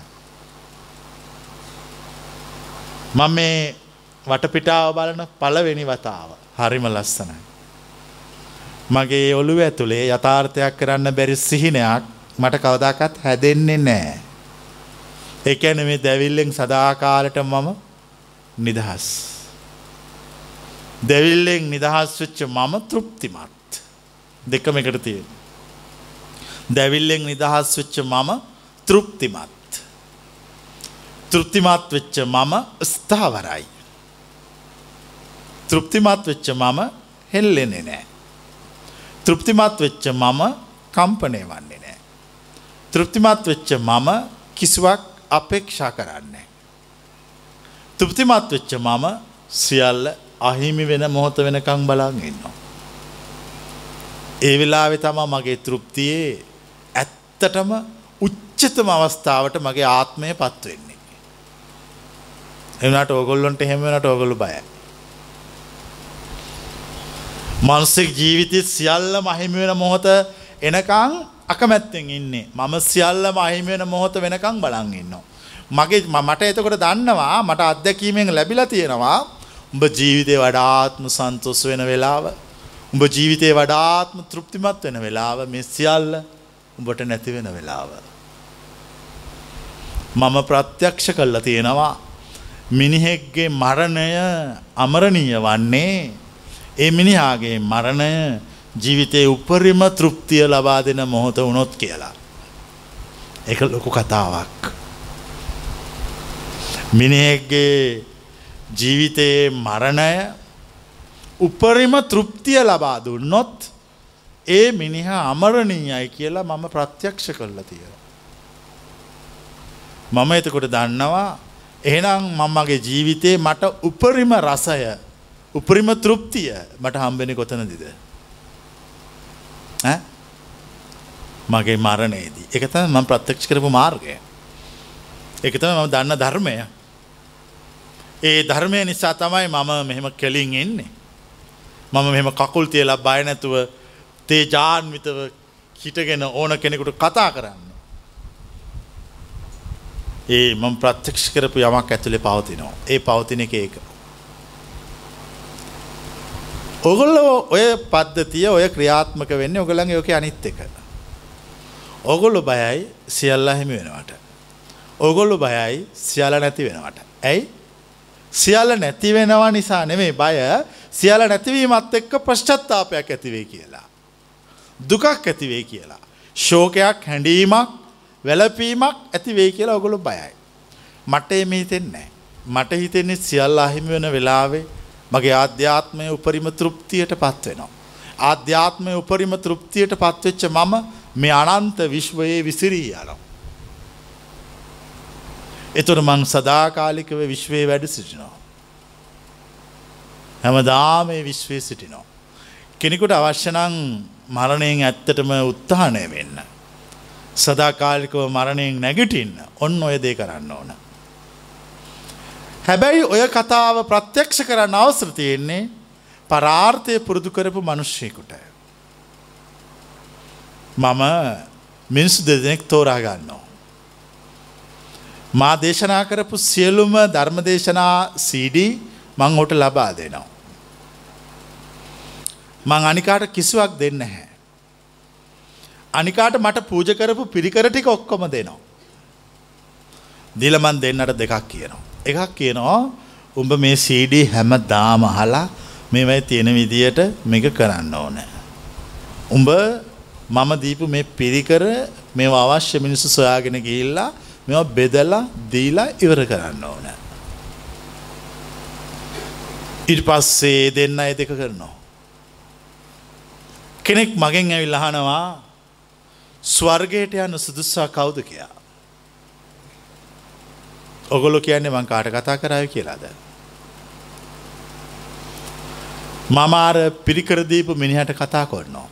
මම මේ වටපිටාව බලන පළවෙනි වතාව. හරිම ලස්සනයි. මගේ ඔළුව ඇතුලේ යථාර්ථයක් කරන්න බැරි සිහිනයක් මට කවදාකවත් හැදෙන්නේ නැහැ. ඒ කියන්නේ මේ දැවිල්ලෙන් සදාකාලට මම නිදහස්. දැවිල්ලෙන් නිදහස් වෙච්ච මම තෘප්තිමත්. දෙකම එකට තියෙනවා. දැවිල්ලෙන් නිදහස් වෙච්ච මම තෘප්තිමත්. තෘප්තිමත් වෙච්ච මම ස්ථාවරයි. තෘප්තිමත් වෙච්ච මම හෙල්ලෙන්නේ නැහැ. තෘප්තිමත් වෙච්ච මම කම්පණය වන්නේ නැහැ. තෘප්තිමත් වෙච්ච මම කිසිවක් අපේක්ෂා කරන්නේ. තෘප්තිමත් වෙච්ච මම සියල්ල අහිමි වෙන මොහොත වෙනකන් බලන් ඉන්නවා. ඒ වෙලාවේ තමයි මගේ තෘප්තියේ ඇත්තටම උච්චතම අවස්ථාවට මගේ ආත්මයපත් වෙන්නේ. ඒ වුණාට ඕගොල්ලන්ට එහෙම වෙනට ඕගොල්ලෝ බයයි. මානසික ජීවිතයේ සියල්ලම අහිමි වෙන මොහොත එනකන් අකමැත්තෙන් ඉන්නේ. මම සියල්ලම අහිමි වෙන මොහොත වෙනකන් බලන් ඉන්නවා. මට එතකොට දන්නවා මට අත්දැකීමෙන් ලැබිලා තියෙනවා උඹ ජීවිතේ වඩාත්ම සන්තෝෂ වෙන වෙලාව, උඹ ජීවිතේ වඩාත්ම තෘප්තිමත් වෙන වෙලාව මේ සියල්ල උඹට නැති වෙන වෙලාව. මම ප්‍රත්‍යක්ෂ කළා තියෙනවා මිනිහෙක්ගේ මරණය අමරණීය වන්නේ ඒ මිනිහාගේ මරණය ජීවිතයේ උපරිම තෘප්තිය ලබා දෙන මොහොත වුණොත් කියලා. ඒක ලොකු කතාවක්. මිනිහෙක්ගේ ජීවිතයේ මරණය උපරිම තෘප්තිය ලබා දුන්නොත් ඒ මිනිහා අමරණීයයි කියලා මම ප්‍රත්‍යක්ෂ කළා තියෙනවා. මම එතකොට දන්නවා එහෙනම් මමගේ ජීවිතේ මට උපරිම රසය උපරිම තෘප්තිය මට හම්බෙන්නේ කොතනදද? මගේ මරණයේදී. ඒක තමයි මම ප්‍රත්‍යක්ෂ කරපු මාර්ගය. ඒක තමයි මම දන්න ධර්මය. ඒ ධර්මය නිසා තමයි මම මෙහෙම කෙලින් ඉන්නේ. මම මෙහෙම කකුල් තියලා බය නැතුව තේජාන්විතව හිටගෙන ඕන කෙනෙකුට කතා කරන්න. ඒ මම ප්‍රත්‍යක්ෂ කරපු යමක් ඇතුලේ පවතිනවා. ඒ පවතින එක ඒක. ඔයගොල්ලෝ ඔය පද්ධතිය ඔය ක්‍රියාත්මක වෙන්නේ ඔයගොල්ලන්ගේ ඔකේ අනිත් එක. ඔයගොල්ලෝ බයයි සියල්ල හිමි වෙනවට. ඔයගොල්ලෝ බයයි සියල්ල නැති වෙනවට. ඇයි? සියල්ල නැති වෙනවා නිසා නෙමෙයි බය, සියල්ල නැතිවීමත් එක්ක පශ්චාත්තාවයක් ඇති වෙයි කියලා. දුකක් ඇති වෙයි කියලා. ශෝකයක්, හැඬීමක්, වැළපීමක් ඇති වෙයි කියලා ඔයගොල්ලෝ බයයි. මට එමෙ හිතෙන්නේ නැහැ. මට හිතෙන්නේ සියල්ල අහිමි වෙන වෙලාවේ මගේ ආධ්‍යාත්මයේ උපරිම තෘප්තියටපත් වෙනවා. ආධ්‍යාත්මයේ උපරිම තෘප්තියටපත් වෙච්ච මම මේ අනන්ත විශ්වයේ විසිරී යනවා. ඒතර මං සදාකාලිකව විශ්වයේ වැඩ සිටිනවා. හැමදාම මේ විශ්වයේ සිටිනවා. කෙනෙකුට අවශ්‍ය නම් මරණයෙන් ඇත්තටම උත්හානය වෙන්න. සදාකාලිකව මරණයෙන් නැගිටින්න ඔන්න ඔය දේ කරන්න ඕන. හැබැයි ඔය කතාව ප්‍රත්‍යක්ෂ කරන්න අවසර තියෙන්නේ පරාර්ථය පුරුදු කරපු මිනිස්සෙකුට. මම මිනිස්සු දෙදෙනෙක් තෝරා ගන්නවා. මා දේශනා කරපු සියලුම ධර්ම දේශනා CD මං ඔහුට ලබා දෙනවා. මං අනිකාට කිසිවක් දෙන්නේ නැහැ. අනිකාට මට පූජා කරපු පිරිකර ටික ඔක්කොම දෙනවා. දීලා මං දෙන්නට දෙකක් කියනවා. එකක් කියනවා උඹ මේ CD හැමදාම අහලා මේවයි තියෙන විදියට මේක කරන්න ඕනේ. උඹ මම දීපු මේ පිරිකර මේව අවශ්‍ය මිනිස්සු සොයාගෙන ගිහිල්ලා මේවා බෙදලා දීලා ඉවර කරන්න ඕනේ. ඊට පස්සේ දෙන්න ඒ දෙක කරනවා. කෙනෙක් මගෙන් ඇවිල්ලා අහනවා ස්වර්ගයට යන සුදුසා කවුද කියලා. ඔගොල්ලෝ කියන්නේ මං කාට කතා කරාවේ කියලාද? මම අර පිරිකර දීපු මිනිහට කතා කරනවා.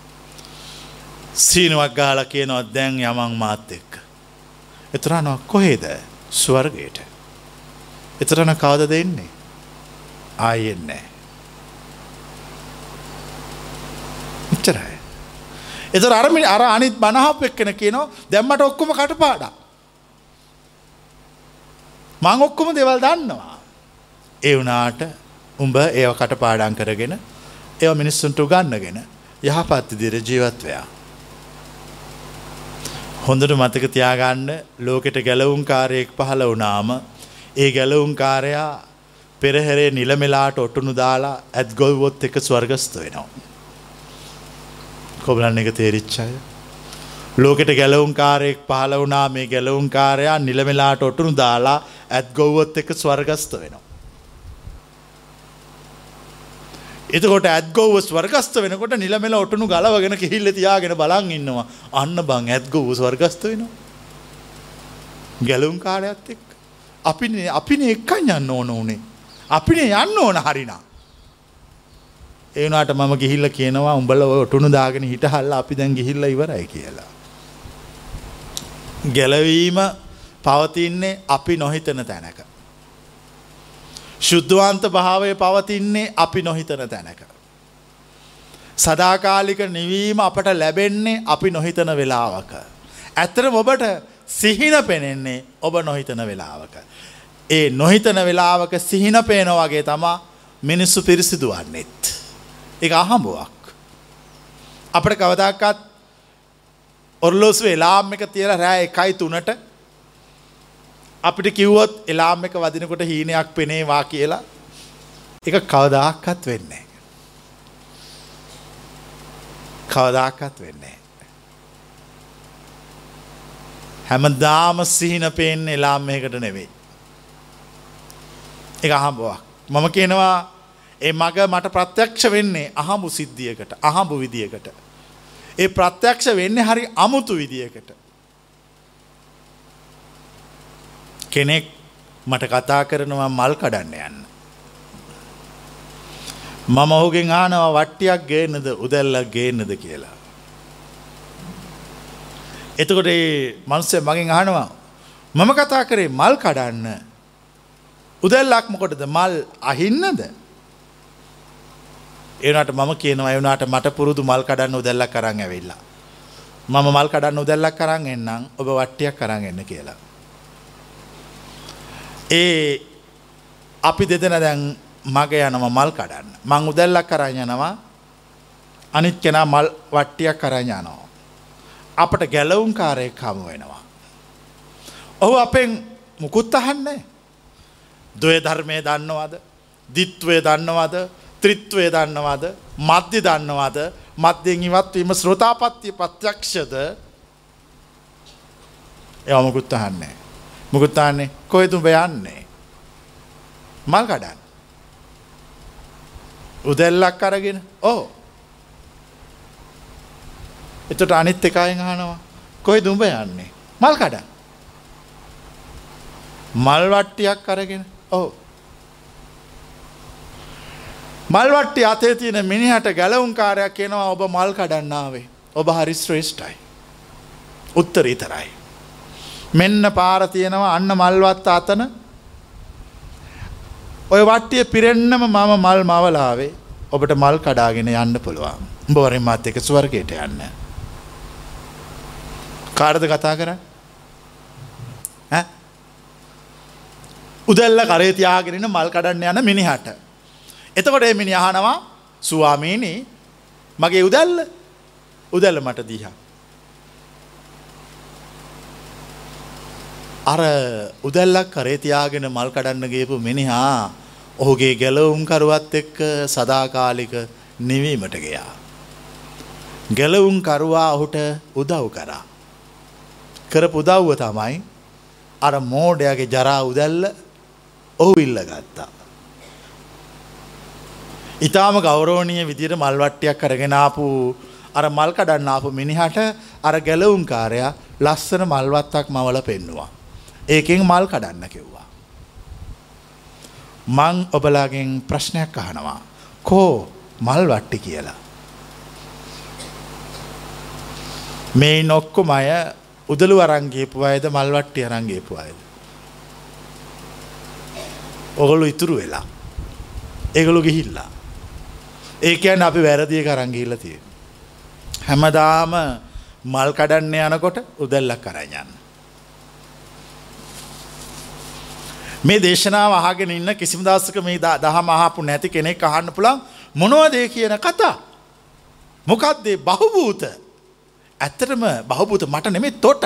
සීනුවක් ගහලා කියනවා දැන් යමන් මාත් එක්ක. එතරම් කොහෙද? ස්වර්ගයට. එතරම් කවදද දෙන්නේ? ආයෙ නැහැ. එච්චරයි. ඒතර අර අනිත් බනහප් එක්කන කියනවා දැන් මට ඔක්කොම කටපාඩම්. මං ඔක්කොම දේවල් දන්නවා. ඒ වුණාට උඹ ඒව කටපාඩම් කරගෙන ඒව මිනිස්සුන්ට උගන්වගෙන යහපත් විදිහට ජීවත් වෙයා. හොඳට මතක තියාගන්න ලෝකෙට ගැලවුම්කාරයෙක් පහළ වුණාම ඒ ගැලවුම්කාරයා පෙරහැරේ නිලමෙලාට ඔටුනු දාලා ඇත්ගොව්වොත් එක ස්වර්ගස්ත වෙනවා. කොබලන් එක තේරිච්ච අය. ලෝකෙට ගැලවුම්කාරයෙක් පහළ වුණා මේ ගැලවුම්කාරයා නිලමෙලාට ඔටුනු දාලා ඇත්ගොව්වොත් එක ස්වර්ගස්ත වෙනවා. එතකොට ඇත්ගොව්ව ස්වර්ගස්ත වෙනකොට නිලමෙල ඔටුනු ගලවගෙන කිහිල්ල තියාගෙන බලන් ඉන්නවා. අන්න බං ඇත්ගොව්ව ස්වර්ගස්ත වෙනවා. ගැලවුම්කාරයාත් එක්ක අපිනේ එකයි යන්න ඕන උනේ. අපිනේ යන්න ඕන හරිනා. ඒ වුණාට මම ගිහිල්ලා කියනවා උඹලා ඔය ඔටුනු දාගෙන හිටහල්ලා අපි දැන් ගිහිල්ලා ඉවරයි කියලා. ගැලවීම පවතින්නේ අපි නොහිතන තැනක. ශුද්ධවන්ත භාවය පවතින්නේ අපි නොහිතන තැනක. සදාකාලික නිවීම අපට ලැබෙන්නේ අපි නොහිතන වෙලාවක. ඇත්තටම ඔබට සිහින පෙනෙන්නේ ඔබ නොහිතන වෙලාවක. ඒ නොහිතන වෙලාවක සිහින පේනවා වගේ තමයි මිනිස්සු පිරිසිදු වන්නේත්. ඒක අහඹුවක්. අපිට කවදාකවත් ඔර්ලෝසුවේ එලාම් එක තියලා රෑ 1:03ට අපිට කිව්වොත් එලාම් එක වදිනකොට හීනයක් පෙනේවා කියලා ඒක කවදාකවත් වෙන්නේ නැහැ. කවදාකවත් වෙන්නේ නැහැ. හැමදාම සිහින පේන්නේ එලාම් එකකට නෙවෙයි. ඒක අහඹුවක්. මම කියනවා ඒ මග මට ප්‍රත්‍යක්ෂ වෙන්නේ අහඹු සිද්ධියකට, අහඹු විදියකට. ඒ ප්‍රත්‍යක්ෂ වෙන්නේ හරි අමුතු විදියකට. කෙනෙක් මට කතා කරනවා මල් කඩන්න යන්න. මම ඔහුගෙන් අහනවා වට්ටියක් ගේන්නද උදැල්ලක් ගේන්නද කියලා. එතකොට මේ මිනිස්සු මගෙන් අහනවා මම කතා කරේ මල් කඩන්න. උදැල්ලක් මොකටද මල් අහින්නද? ඒ වුණාට මම කියනවා ඒ වුණාට මට පුරුදු මල් කඩන්න උදැල්ලක් අරන් ඇවිල්ලා. මම මල් කඩන්න උදැල්ලක් අරන් එන්නම් ඔබ වට්ටියක් අරන් එන්න කියලා. ඒ අපි දෙදෙනා දැන් මග යනවා මල් කඩන්න. මං උදැල්ලක් අරන් යනවා. අනිත් කෙනා මල් වට්ටියක් අරන් යනවා. අපට ගැලවුම් කාර්යයක් හමු වෙනවා. ඔහු අපෙන් මුකුත් අහන්නේ. ද්වය ධර්මයේ දන්නවද? දිත්වය දන්නවද? ත්‍රිත්වය දන්නවද? මධ්‍ය දන්නවද? මධ්‍යෙන් ඉවත් වීම ශ්‍රෝතාපට්ටි ප්‍රත්‍යක්ෂද? ඒවා මුකුත් අහන්නේ. මුකුත් අහන්නේ කොහෙද උඹ යන්නේ? මල් කඩන්න. උදැල්ලක් අරගෙන. ඔව්. එතකොට අනිත් එකෙන් අහනවා කොහෙද උඹ යන්නේ? මල් කඩන්න. මල් වට්ටියක් අරගෙන. ඔව්. මල් වට්ටිය අතේ තියෙන මිනිහට ගැලවුම් කාර්යයක් කියනවා ඔබ මල් කඩන්න ආවේ. ඔබ හරි ශ්‍රේෂ්ඨයි. උත්තරීතරයි. මෙන්න පාර තියෙනවා අන්න මල්වත් අතන. ඔය වට්ටිය පිරෙන්නම මම මල් මවලාවේ. ඔබට මල් කඩාගෙන යන්න පුළුවන්. උඹ වරින් මාත් එක්ක ස්වර්ගයට යන්න. කාටද කතා කරන්නේ? ඈ? උදැල්ල කරේ තියාගෙන ඉන්න මල් කඩන්න යන මිනිහට. එතකොට මේ මිනිහ අහනවා ස්වාමීනි මගේ උදැල්ල මට දීහා. අර උදැල්ලක් කරේ තියාගෙන මල් කඩන්න ගියපු මිනිහා ඔහුගේ ගැලවුම් කරුවත් එක්ක සදාකාලික නිවීමට ගියා. ගැලවුම් කරුවා ඔහුට උදව් කරා. කරපු උදව්ව තමයි අර මෝඩයාගේ ජරා උදැල්ල ඔහු ඉල්ලගත්තා. ඊටාම ගෞරවනීය විදියට මල් වට්ටියක් අරගෙන ආපු අර මල් කඩන්න ආපු මිනිහට අර ගැලවුම් කාර්යයා ලස්සන මල් වත්තක් මවලා පෙන්නුවා. ඒකෙන් මල් කඩන්න කිව්වා. මං ඔබලාගෙන් ප්‍රශ්නයක් අහනවා. කෝ මල් වට්ටි කියලා. මේ ඔක්කොම අය උදළු අරන් ගියපු අයද මල් වට්ටි අරන් ගියපු අයද? ඔගොල්ලෝ ඉතුරු වෙලා. ඒගොල්ලෝ ගිහිල්ලා. ඒ කියන්නේ අපි වැරදි එක අරන් ගිහිල්ලා තියෙනවා. හැමදාම මල් කඩන්න යනකොට උදැල්ලක් අරන් යන්න. මේ දේශනාව අහගෙන ඉන්න කිසිම දවසක මේ දහම අහපු නැති කෙනෙක් අහන්න පුළුවන් මොනවද ඒ කියන කතා? මොකද්ද බහුබූත? ඇත්තටම බහුබූත මට නෙමෙයි තොට.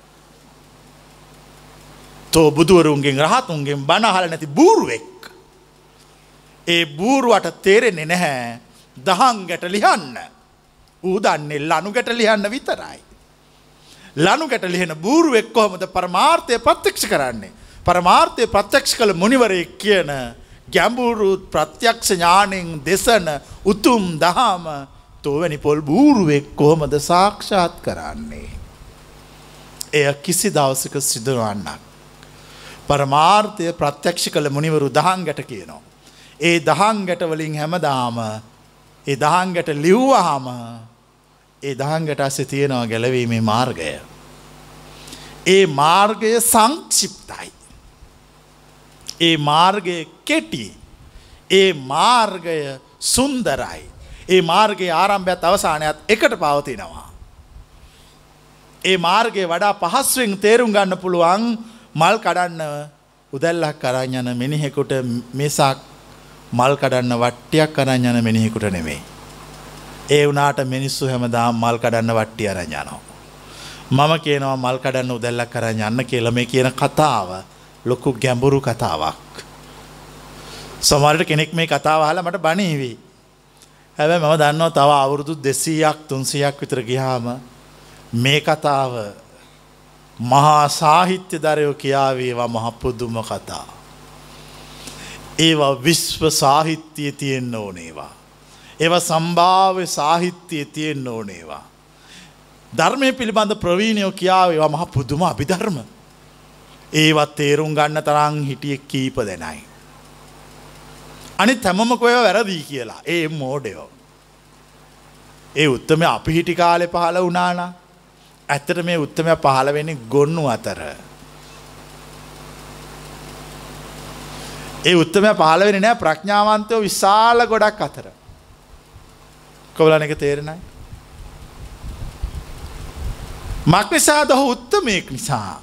තෝ බුදුවරුන්ගෙන් රහතුන්ගෙන් බණ අහලා නැති බූරුවෙක්. ඒ බූරුවට තේරෙන්නේ නැහැ දහං ගැට ලියන්න. ඌ දන්නේ ලනු ගැට ලියන්න විතරයි. ලනු ගැට ලියන බූරුවෙක් කොහොමද පරමාර්ථය ප්‍රත්‍යක්ෂ කරන්නේ? පරමාර්ථය ප්‍රත්‍යක්ෂ කළ මුනිවරයෙක් කියන ගැඹුරු ප්‍රත්‍යක්ෂ ඥාණයෙන් දෙසන උතුම් දහම තෝවැනි පොල් බූරුවෙක් කොහොමද සාක්ෂාත් කරන්නේ? එය කිසි දවසක සිදුවන්නක්. පරමාර්ථය ප්‍රත්‍යක්ෂ කළ මුනිවරු දහං ගැට කියනවා. ඒ දහං ගැට වලින් හැමදාම ඒ දහංගට ලිව්වහම ඒ දහංගට අස්සේ තියෙනවා ගැලවීමේ මාර්ගය. ඒ මාර්ගය සංක්ෂිප්තයි. ඒ මාර්ගය කෙටි. ඒ මාර්ගය සුන්දරයි. ඒ මාර්ගයේ ආරම්භයත් අවසානයත් එකට පවතිනවා. ඒ මාර්ගයේ වඩා පහසුවෙන් තේරුම් ගන්න පුළුවන් මල් කඩන්න උදැල්ලක් අරන් යන මිනිහෙකුට මිසක් මල් කඩන්න වට්ටියක් අරන් යන මිනිහෙකුට නෙමෙයි. ඒ වුණාට මිනිස්සු හැමදාම මල් කඩන්න වට්ටිය අරන් යනවා. මම කියනවා මල් කඩන්න උදැල්ලක් අරන් යන්න කියලා. මේ කියන කතාව ලොකු ගැඹුරු කතාවක්. සමහරට කෙනෙක් මේ කතාව අහලා මට බණීවි. හැබැයි මම දන්නවා තව අවුරුදු 200ක් 300ක් විතර ගියාම මේ කතාව මහා සාහිත්‍යදරයෝ කියාවේවා මහ පුදුම කතා. ඒවා විශ්ව සාහිත්‍යයේ තියෙන්න ඕනේවා. ඒවා සම්භාව්‍ය සාහිත්‍යයේ තියෙන්න ඕනේවා. ධර්මයේ පිළිබඳ ප්‍රවීණයෝ කියාවේවා මහ පුදුම අභිධර්ම. ඒවා තේරුම් ගන්න තරම් හිටියේ කීප දෙනයි. අනිත් හැමෝම කොහෙව වැරදි කියලා. ඒ මෝඩයෝ. ඒ උත්තම අපි හිටි කාලේ පහළ වුණා නා. ඇත්තට මේ උත්තමයා පහළ වෙන්නේ ගොන්නු අතර. ඒ උත්තමයා පහළ වෙන්නේ නැහැ ප්‍රඥාවන්තයෝ විශාල ගොඩක් අතර. කොහොමද ඒක තේරෙන්නේ? මක්නිසාද උත්තමයෙක් නිසා.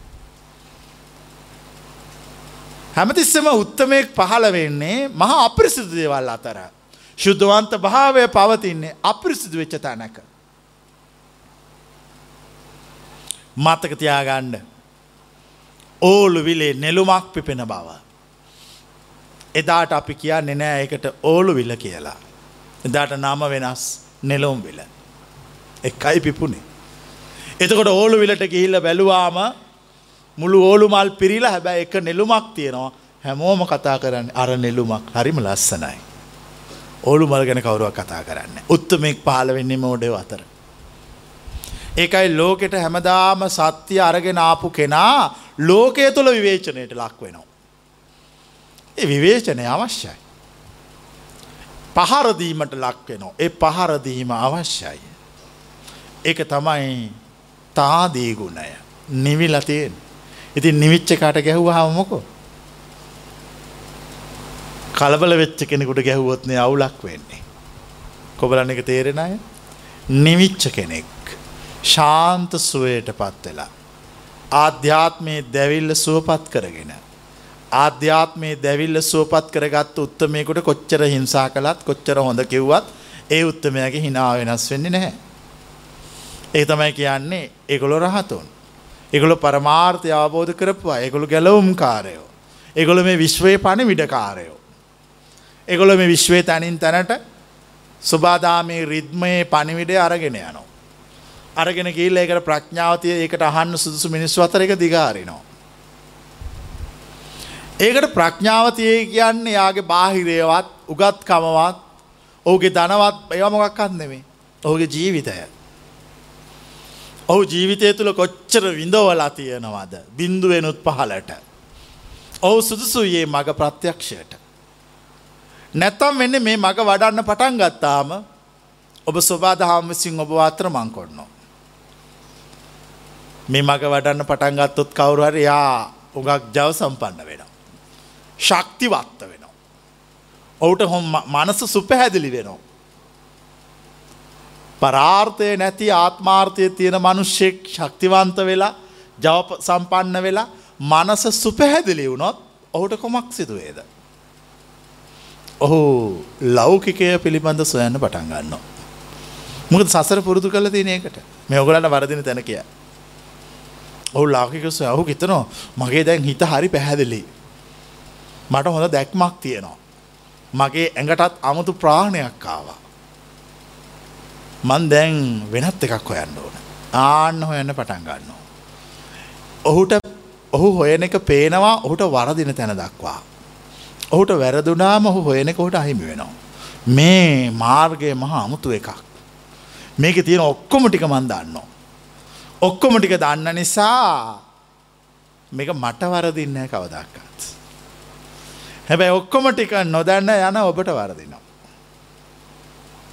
හැමතිස්සෙම උත්තමයෙක් පහළ වෙන්නේ මහා අපිරිසිදු දේවල් අතර. ශුද්ධවන්ත භාවය පවතින්නේ අපිරිසිදු වෙච්ච තැනක. මතක තියාගන්න. ඕලු විලේ නෙළුමක් පිපෙන බව. එදාට අපි කියන්නේ නෑ ඒකට ඕලු විල කියලා. එදාට නම වෙනස් නෙළුම් විල. එකයි පිපුණේ. එතකොට ඕලු විලට ගිහිල්ලා බැලුවාම මුළු ඕලු මල් පිරීලා හැබැයි එක නෙළුමක් තියෙනවා. හැමෝම කතා කරන්නේ අර නෙළුමක් හරිම ලස්සනයි. ඕලු මල් ගැන කවුරුවක් කතා කරන්නේ. උත්තමෙක් පහළ වෙන්නේ මොඩේ අතර. ඒකයි ලෝකෙට හැමදාම සත්‍ය අරගෙන ආපු කෙනා ලෝකයේ තුල විවේචනයට ලක් වෙනවා. ඒ විවේචනය අවශ්‍යයි. පහර දීමට ලක් වෙනවා. ඒ පහර දීම අවශ්‍යයි. ඒක තමයි තාදී ගුණය. නිවිලා තියෙන්නේ. ඉතින් නිවිච්ච කාට ගැහුවාම මොකෝ? කලබල වෙච්ච කෙනෙකුට ගැහුවොත් නේ අවුලක් වෙන්නේ. කොබලන් එක තේරෙන අය? නිවිච්ච කෙනෙක් ශාන්ත සුවයටපත් වෙලා ආධ්‍යාත්මයේ දැවිල්ල සුවපත් කරගෙන ආධ්‍යාත්මයේ දැවිල්ල සුවපත් කරගත්තු උත්තමයෙකුට කොච්චර හිංසා කළත් කොච්චර හොඳ කිව්වත් ඒ උත්තමයාගේ hina වෙනස් වෙන්නේ නැහැ. ඒ තමයි කියන්නේ ඒගොල්ලෝ රහතුන්. ඒගොල්ලෝ පරමාර්ථය අවබෝධ කරපුවා. ඒගොල්ලෝ ගැලවුම්කාරයෝ. ඒගොල්ලෝ මේ විශ්වයේ පණිවිඩකාරයෝ. ඒගොල්ලෝ මේ විශ්වයේ තනින් තනට සුබාදාමේ රිද්මයේ පණිවිඩය අරගෙන යනවා. අරගෙන ගිහිල්ලා ඒකට ප්‍රඥාව තිය ඒකට අහන්න සුදුසු මිනිස්සු අතර එක දිගාරිනවා. ඒකට ප්‍රඥාව තියේ කියන්නේ යාගේ බාහිරයවත් උගත්කමවත් ඔහුගේ ධනවත් ඒවා මොකක්වත් නෙමෙයි. ඔහුගේ ජීවිතය. ඔහු ජීවිතය තුළ කොච්චර විඳවලා තියෙනවද? බිඳුවෙනුත් පහලට. ඔහු සුදුසුයේ මග ප්‍රත්‍යක්ෂයට. නැත්තම් වෙන්නේ මේ මග වඩන්න පටන් ගත්තාම ඔබ සබාදහම් විසින් ඔබ අතරමං කරනවා. මේ මග වඩන්න පටන් ගත්තොත් කවුරු හරි යා උගක් ජව සම්පන්න වෙනවා. ශක්තිවත් වෙනවා. ඔහුට මනස සුපැහැදිලි වෙනවා. පරාර්ථය නැති ආත්මාර්ථය තියෙන මිනිස්සෙක් ශක්තිවන්ත වෙලා ජව සම්පන්න වෙලා මනස සුපැහැදිලි වුණොත් ඔහුට කොමක් සිදු වේද? ඔහු ලෞකිකය පිළිබඳ සොයන්න පටන් ගන්නවා. මොකද සසර පුරුදු කරලා තියෙන එකට. මේ ඔයගලන්ට වරදින තැන කිය. ඔහු ලෞකිකව ඔහු හිතනවා මගේ දැන් හිත හරි පැහැදිලි. මට හොඳ දැක්මක් තියෙනවා. මගේ ඇඟටත් 아무තු ප්‍රාණයක් ආවා. මං දැන් වෙනත් එකක් හොයන්න ඕන. ආන්න හොයන්න පටන් ගන්නවා. ඔහු හොයන එක පේනවා ඔහුට වරදින තැන දක්වා. ඔහුට වැරදුනාම ඔහු හොයන එක ඔහුට අහිමි වෙනවා. මේ මාර්ගය මහා අමුතු එකක්. මේකේ තියෙන ඔක්කොම ටික මන් දන්නවා. ඔක්කොම ටික දන්න නිසා මේක මට වරදින්නේ නැහැ කවදාවත්. හැබැයි ඔක්කොම ටික නොදන්න යන ඔබට වරදිනවා.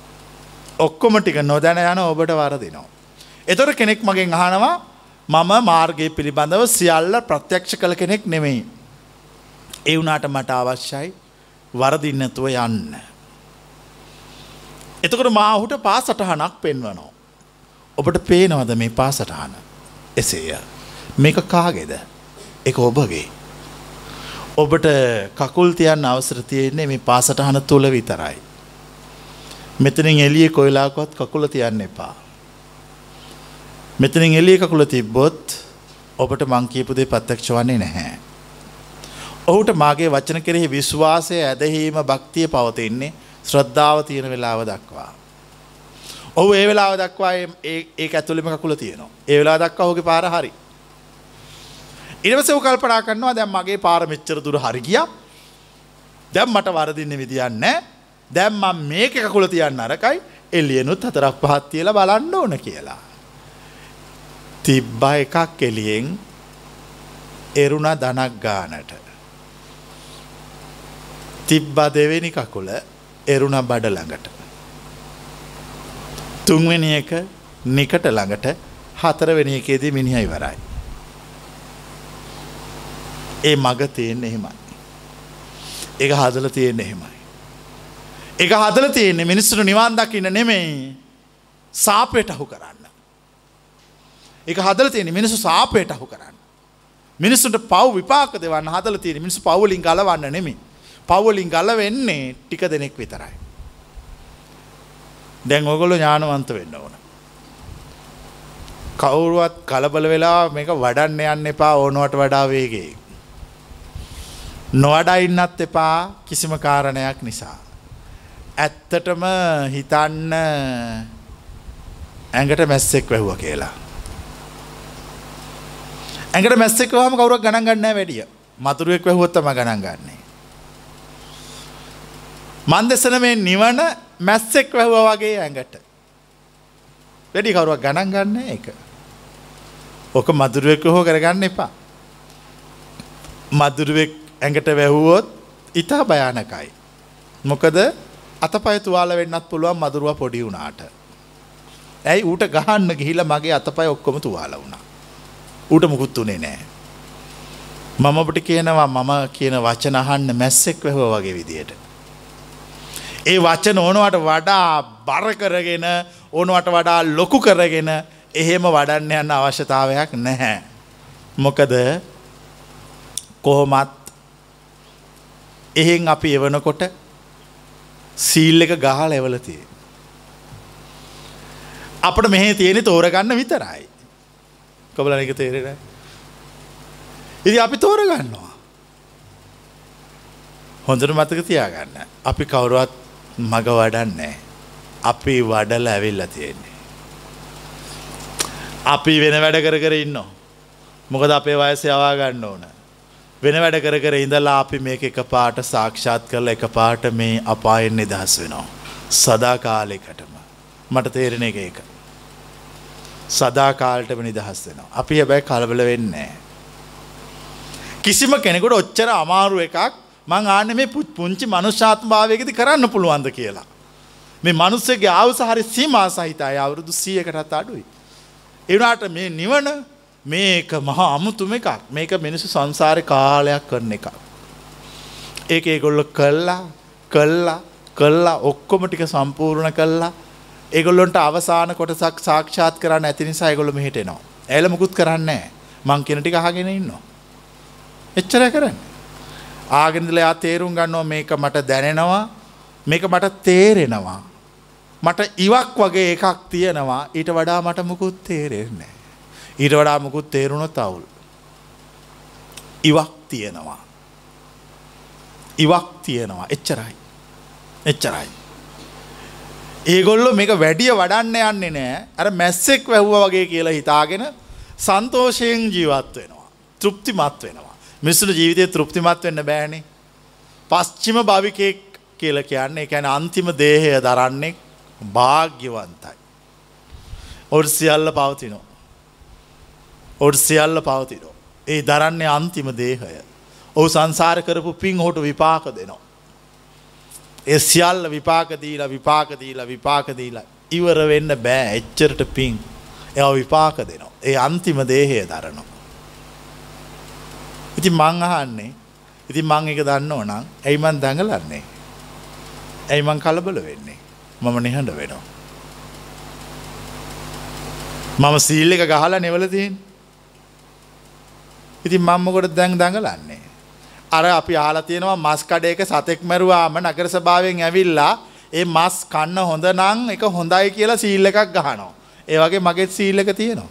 ඔක්කොම ටික නොදැන යන ඔබට වරදිනවා. එතකොට කෙනෙක් මගෙන් අහනවා මම මාර්ගය පිළිබඳව සියල්ල ප්‍රත්‍යක්ෂ කළ කෙනෙක් නෙමෙයි. ඒ වුණාට මට අවශ්‍යයි වරදින්න නැතුව යන්න. එතකොට මා ඔහුට පාසටහනක් පෙන්වනවා. ඔබට පේනවද මේ පාසටහන? එසේය. මේක කාගේද? ඒක ඔබගේ. ඔබට කකුල් තියන්න අවසර තියෙන්නේ මේ පාසටහන තුල විතරයි. මෙතනින් එළියේ කොයිලාකවත් කකුල තියන්න එපා. මෙතනින් එළියේ කකුල තිබ්බොත් ඔබට මං කියපු දේ ප්‍රත්‍යක්ෂ වන්නේ නැහැ. ඔහුට මාගේ වචන කෙරෙහි විශ්වාසය, ඇදහිීම, භක්තිය පවතින්නේ ශ්‍රද්ධාව තියෙන වෙලාව දක්වා. ඔහු ඒ වෙලාව දක්වා ඒක ඇතුළෙම කකුල තියෙනවා. ඒ වෙලාව දක්වා ඔහුගේ පාර හරි. ඊට පස්සේ ඔහු කල්පනා කරනවා දැන් මගේ පාර මෙච්චර දුර හරි ගියා. දැන් මට වරදින්න විදියක් නැහැ. දැන් මම මේකේ කකුල තියන්න අරකයි එළියෙනුත් 4ක් 5ක් තියලා බලන්න ඕන කියලා. තිබ්බා එකක් එළියෙන් එරුණා ධනක් ගානට. තිබ්බා දෙවෙනි කකුල එරුණා බඩ ළඟට. තුන්වෙනි එක නිකට ළඟට, හතරවෙනි එකේදී මිනිහා ඉවරයි. ඒ මග තියෙන්නේ එහෙමයි. ඒක හදලා තියෙන්නේ එහෙමයි. ඒක හදලා තියෙන්නේ මිනිස්සුන්ට නිවන් දකින්න නෙමෙයි, සාපේට අහු කරන්න. ඒක හදලා තියෙන්නේ මිනිස්සු සාපේට අහු කරන්න. මිනිස්සුන්ට පව් විපාක දෙවන්න හදලා තියෙන්නේ. මිනිස්සු පව් වලින් ගලවන්න නෙමෙයි. පව් වලින් ගලවෙන්නේ ටික දෙනෙක් විතරයි. දැන් ඔයගොල්ලෝ ඥානවන්ත වෙන්න ඕන. කවුරුවත් කලබල වෙලා මේක වඩන්න යන්න එපා ඕනවට වඩා වේගයෙන්. නොවඩා ඉන්නත් එපා කිසිම කාරණයක් නිසා. ඇත්තටම හිතන්න ඇඟට මැස්සෙක් වැහුවා කියලා. ඇඟට මැස්සෙක් වැහුවම කවුරුත් ගණන් ගන්න නැහැ වැඩිය. මතුරුවෙක් වැහුවොත් තමයි ගණන් ගන්නේ. මන් දෙසන මේ නිවන මැස්සෙක් වැහුවා වගේ ඇඟට. වැඩි කවුරුත් ගණන් ගන්න නැහැ ඒක. ඔක මතුරුවෙක් හො කරගන්න එපා. මතුරුවෙක් ඇඟට වැහුවොත් ඉතා භයානකයි. මොකද අතපය තුවාල වෙන්නත් පුළුවන් මදුරුවා පොඩි වුණාට. ඇයි ඌට ගහන්න ගිහිල්ලා මගේ අතපය ඔක්කොම තුවාල වුණා. ඌට මුකුත් උනේ නැහැ. මම ඔබට කියනවා මම කියන වචන අහන්න මැස්සෙක් වැහුවා වගේ විදියට. ඒ වචන ඕනවට වඩා බර කරගෙන, ඕනවට වඩා ලොකු කරගෙන එහෙම වඩන්න යන අවශ්‍යතාවයක් නැහැ. මොකද කොහොමත් එහෙන් අපි එවනකොට සීල් එක ගහලා එවල තියෙන. අපිට මෙහෙ තියෙන්නේ තෝරගන්න විතරයි. කොබලන එක තේරෙන්නේ. ඉතින් අපි තෝරගන්නවා. හොඳට මතක තියාගන්න. අපි කවුරුවත් මග වඩන්නේ. අපි වඩලා ඇවිල්ලා තියෙන්නේ. අපි වෙන වැඩ කර කර ඉන්නවා. මොකද අපේ වයස යවා ගන්න ඕන. වෙන වැඩ කර කර ඉඳලා අපි මේක එකපාරට සාක්ෂාත් කරලා එකපාරට මේ අපායෙන් නිදහස් වෙනවා. සදාකාලිකටම. මට තේරෙන එක ඒක. සදාකාලටම නිදහස් වෙනවා. අපි හැබැයි කලබල වෙන්නේ නැහැ. කිසිම කෙනෙකුට ඔච්චර අමාරු එකක් මං ආන්නේ මේ පුංචි මනුෂ්‍යාත්ම භාවයකදී කරන්න පුළුවන්ද කියලා. මේ මිනිස්සුගේ ආයුෂ හරි සීමා සහිතයි. අවුරුදු 100කටත් අඩුයි. ඒ වුණාට මේ නිවන මේක මහා අමුතුම එකක්. මේක මිනිස්සු සංසාරේ කාලයක් කරන එකක්. ඒක ඒගොල්ලෝ කළා ඔක්කොම ටික සම්පූර්ණ කළා. ඒගොල්ලන්ට අවසාන කොටසක් සාක්ෂාත් කරන්න ඇති නිසා ඒගොල්ලෝ මෙහෙට එනවා. ඇයල මුකුත් කරන්නේ නැහැ. මං කියන ටික අහගෙන ඉන්නවා. එච්චරයි කරන්නේ. ආගෙන ඉඳලා යා තේරුම් ගන්නවා මේක මට දැනෙනවා. මේක මට තේරෙනවා. මට ඉවක් වගේ එකක් තියෙනවා. ඊට වඩා මට මුකුත් තේරෙන්නේ නැහැ. ඊට වඩා මුකුත් තේරුණොත් අවුල්. ඉවක් තියෙනවා. ඉවක් තියෙනවා. එච්චරයි. ඒගොල්ලෝ මේක වැඩි වඩන්න යන්නේ නැහැ. අර මැස්සෙක් වැහුවා වගේ කියලා හිතාගෙන සන්තෝෂයෙන් ජීවත් වෙනවා. තෘප්තිමත් වෙනවා. මිනිස්සුන්ගේ ජීවිතේ තෘප්තිමත් වෙන්න බෑනේ. පස්චිම භවිකෙක් කියලා කියන්නේ ඒ කියන්නේ අන්තිම දේහය දරන්නේ වාග්යවන්තයි. ඔර් සියල්ල පවතිනවා. ඒ දරන්නේ අන්තිම දේහය. ඔහු සංසාර කරපු පින් ඔහුට විපාක දෙනවා. ඒ සියල්ල විපාක දීලා ඉවර වෙන්න බෑ. එච්චරට පිං. ඒවා විපාක දෙනවා. ඒ අන්තිම දේහය දරනවා. ඉතින් මං අහන්නේ, ඉතින් මං ඒක දන්නව නම් ඇයි මං දඟලන්නේ? ඇයි මං කලබල වෙන්නේ? මම නිහඬ වෙනවා. මම සීල් එක ගහලා නෙවල තියෙන්නේ. ඉතින් මම මොකටද දැන් දඟලන්නේ? අර අපි අහලා තියෙනවා මස් කඩේක සතෙක් මරුවාම නගර සභාවෙන් ඇවිල්ලා ඒ මස් කන්න හොඳ නම් ඒක හොඳයි කියලා සීල් එකක් ගහනවා. ඒ වගේ මගේ සීල් එක තියෙනවා.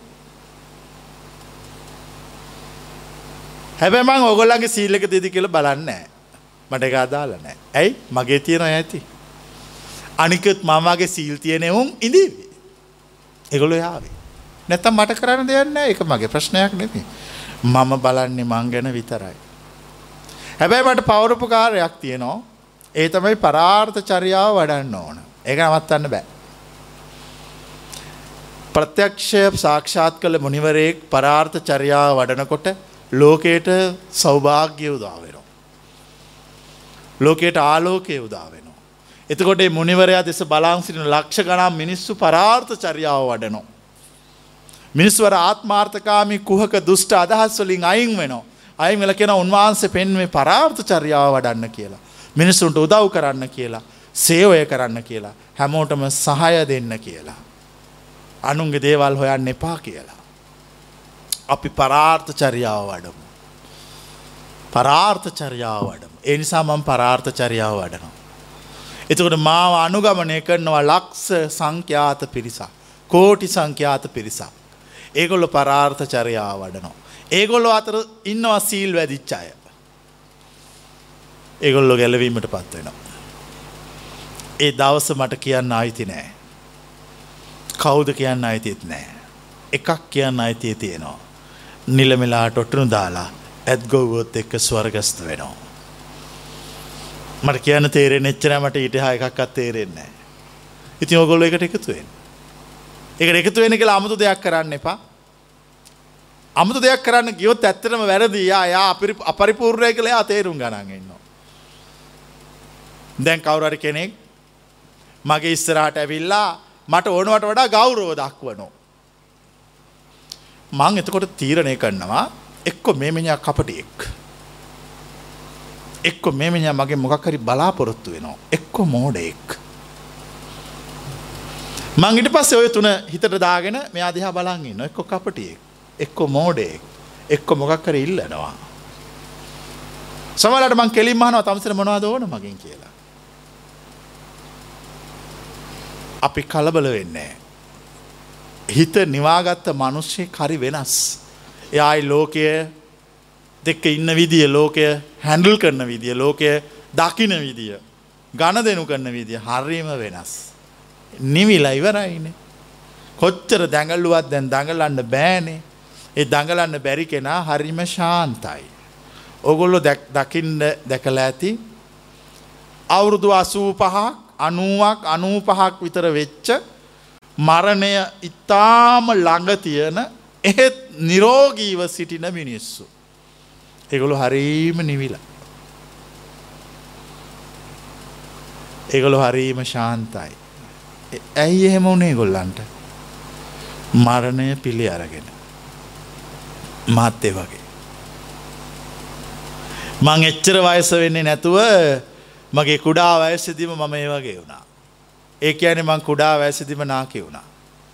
හැබැයි මම ඕගොල්ලන්ගේ සීල් එක දෙදි කියලා බලන්නේ නැහැ. මට ඒක අදාළ නැහැ. ඇයි? මගේ තියෙනවා ඇති. අනිකත් මමගේ සීල් තියෙන උන් ඉඳීවි. ඒගොල්ලෝ යාවි. නැත්තම් මට කරන්න දෙයක් නැහැ. ඒක මගේ ප්‍රශ්නයක් නෙමෙයි. මම බලන්නේ මං ගැන විතරයි. හැබැයි මට පෞරුපකාරයක් තියෙනවා. ඒ තමයි පරාර්ථ චර්යාව වඩන්න ඕන. ඒක නවත්තන්න බෑ. ප්‍රත්‍යක්ෂය සාක්ෂාත් කළ මුනිවරයෙක් පරාර්ථ චර්යාව වඩනකොට ලෝකයට සෞභාග්‍ය උදා වෙනවා. ලෝකයට ආලෝකය උදා වෙනවා. එතකොට මේ මුනිවරයා දෙස බලන් සිටින ලක්ෂ ගණන් මිනිස්සු පරාර්ථ චර්යාව වඩනවා. මිනිස්වර ආත්මාර්ථකාමී කුහක දුෂ්ට අදහස් වලින් අයින් වෙනවා. අයින් වෙලා කියන උන්වහන්සේ පෙන්වන්නේ පරාර්ථ චර්යාව වඩන්න කියලා. මිනිසුන්ට උදව් කරන්න කියලා, සේවය කරන්න කියලා, හැමෝටම සහාය දෙන්න කියලා. අනුන්ගේ දේවල් හොයන්න එපා කියලා. අපි පරාර්ථ චර්යාව වඩමු. පරාර්ථ චර්යාව වඩමු. ඒ නිසා මම පරාර්ථ චර්යාව වඩනවා. එතකොට මාව අනුගමනය කරනවා ලක්ෂ සංඛ්‍යාත පිරිසක්, කෝටි සංඛ්‍යාත පිරිසක්. ඒගොල්ලෝ පරාර්ථ චර්යාව වඩනවා. ඒගොල්ලෝ අතර ඉන්නවා සීල් වැදිච්ච අය. ඒගොල්ලෝ ගැලවීමටපත් වෙනවා. ඒ දවස මට කියන්න ආයිති නෑ. කවුද කියන්න ආයිතිත් නෑ. එකක් කියන්න ආයිතිය තියෙනවා. නිලමෙලාට ඔටුනු දාලා ඇත්ගොව්වොත් එක්ක ස්වර්ගස්ත වෙනවා. මට කියන්න තේරෙන්නේ එච්චර මට ඊට එහා එකක්වත් තේරෙන්නේ නෑ. ඉතින් ඔයගොල්ලෝ එකට එකතු වෙන්න. ඒකට එකතු වෙන්න කියලා 아무තු දෙයක් කරන්න එපා. 아무තු දෙයක් කරන්න ගියොත් ඇත්තටම වැරදි. යා අපරිපූර්ණයි කියලා යා තේරුම් ගන්නන් ඉන්නවා. දැන් කවුරු හරි කෙනෙක් මගේ ඉස්සරහට ඇවිල්ලා මට ඕනවට වඩා ගෞරව දක්වනවා. මං එතකොට තීරණය කරනවා එක්ක මේ මිනිහා කපටියෙක්. එක්ක මේ මිනිහා මගේ මොකක් හරි බලාපොරොත්තු වෙනවා. එක්ක මෝඩයෙක්. මං ඊට පස්සේ ඔය තුන හිතට දාගෙන මෙයා දිහා බලන් ඉන්නවා. එක්ක කපටියෙක්, එක්ක මෝඩයෙක්, එක්ක මොකක් හරි ඉල්ලනවා. සමහරවිට මං කෙලින්ම අහනවා තමසර මොනවද ඕන මගෙන් කියලා. අපි කලබල වෙන්නේ නැහැ. හිත නිවාගත්ත මිනිස්සෙක් හරි වෙනස්. එයායි ලෝකයේ දෙක ඉන්න විදිය, ලෝකය හැන්ඩල් කරන විදිය, ලෝකය දකින්න විදිය, ගණදෙනු කරන විදිය හරිම වෙනස්. නිවිලා ඉවරයිනේ. කොච්චර දඟලුවත් දැන් දඟලන්න බෑනේ. ඒ දඟලන්න බැරි කෙනා හරිම ශාන්තයි. ඕගොල්ලෝ දකින්න දැකලා ඇති අවුරුදු 85ක් 90ක් 95ක් විතර වෙච්ච මරණය ඉතාම ළඟ තියෙන එහෙත් නිරෝගීව සිටින මිනිස්සු. ඒගොල්ලෝ හරීම නිවිලා. ඒගොල්ලෝ හරීම ශාන්තයි. ඇයි එහෙම වුනේ ඒගොල්ලන්ට? මරණය පිළි අරගෙන. මාත් ඒ වගේ. මං එච්චර වයස වෙන්නේ නැතුව මගේ කුඩා වයසේදීම මම ඒ වගේ වුණා. ඒ කියන්නේ මං කුඩා වයසේදීම නාකි වුණා.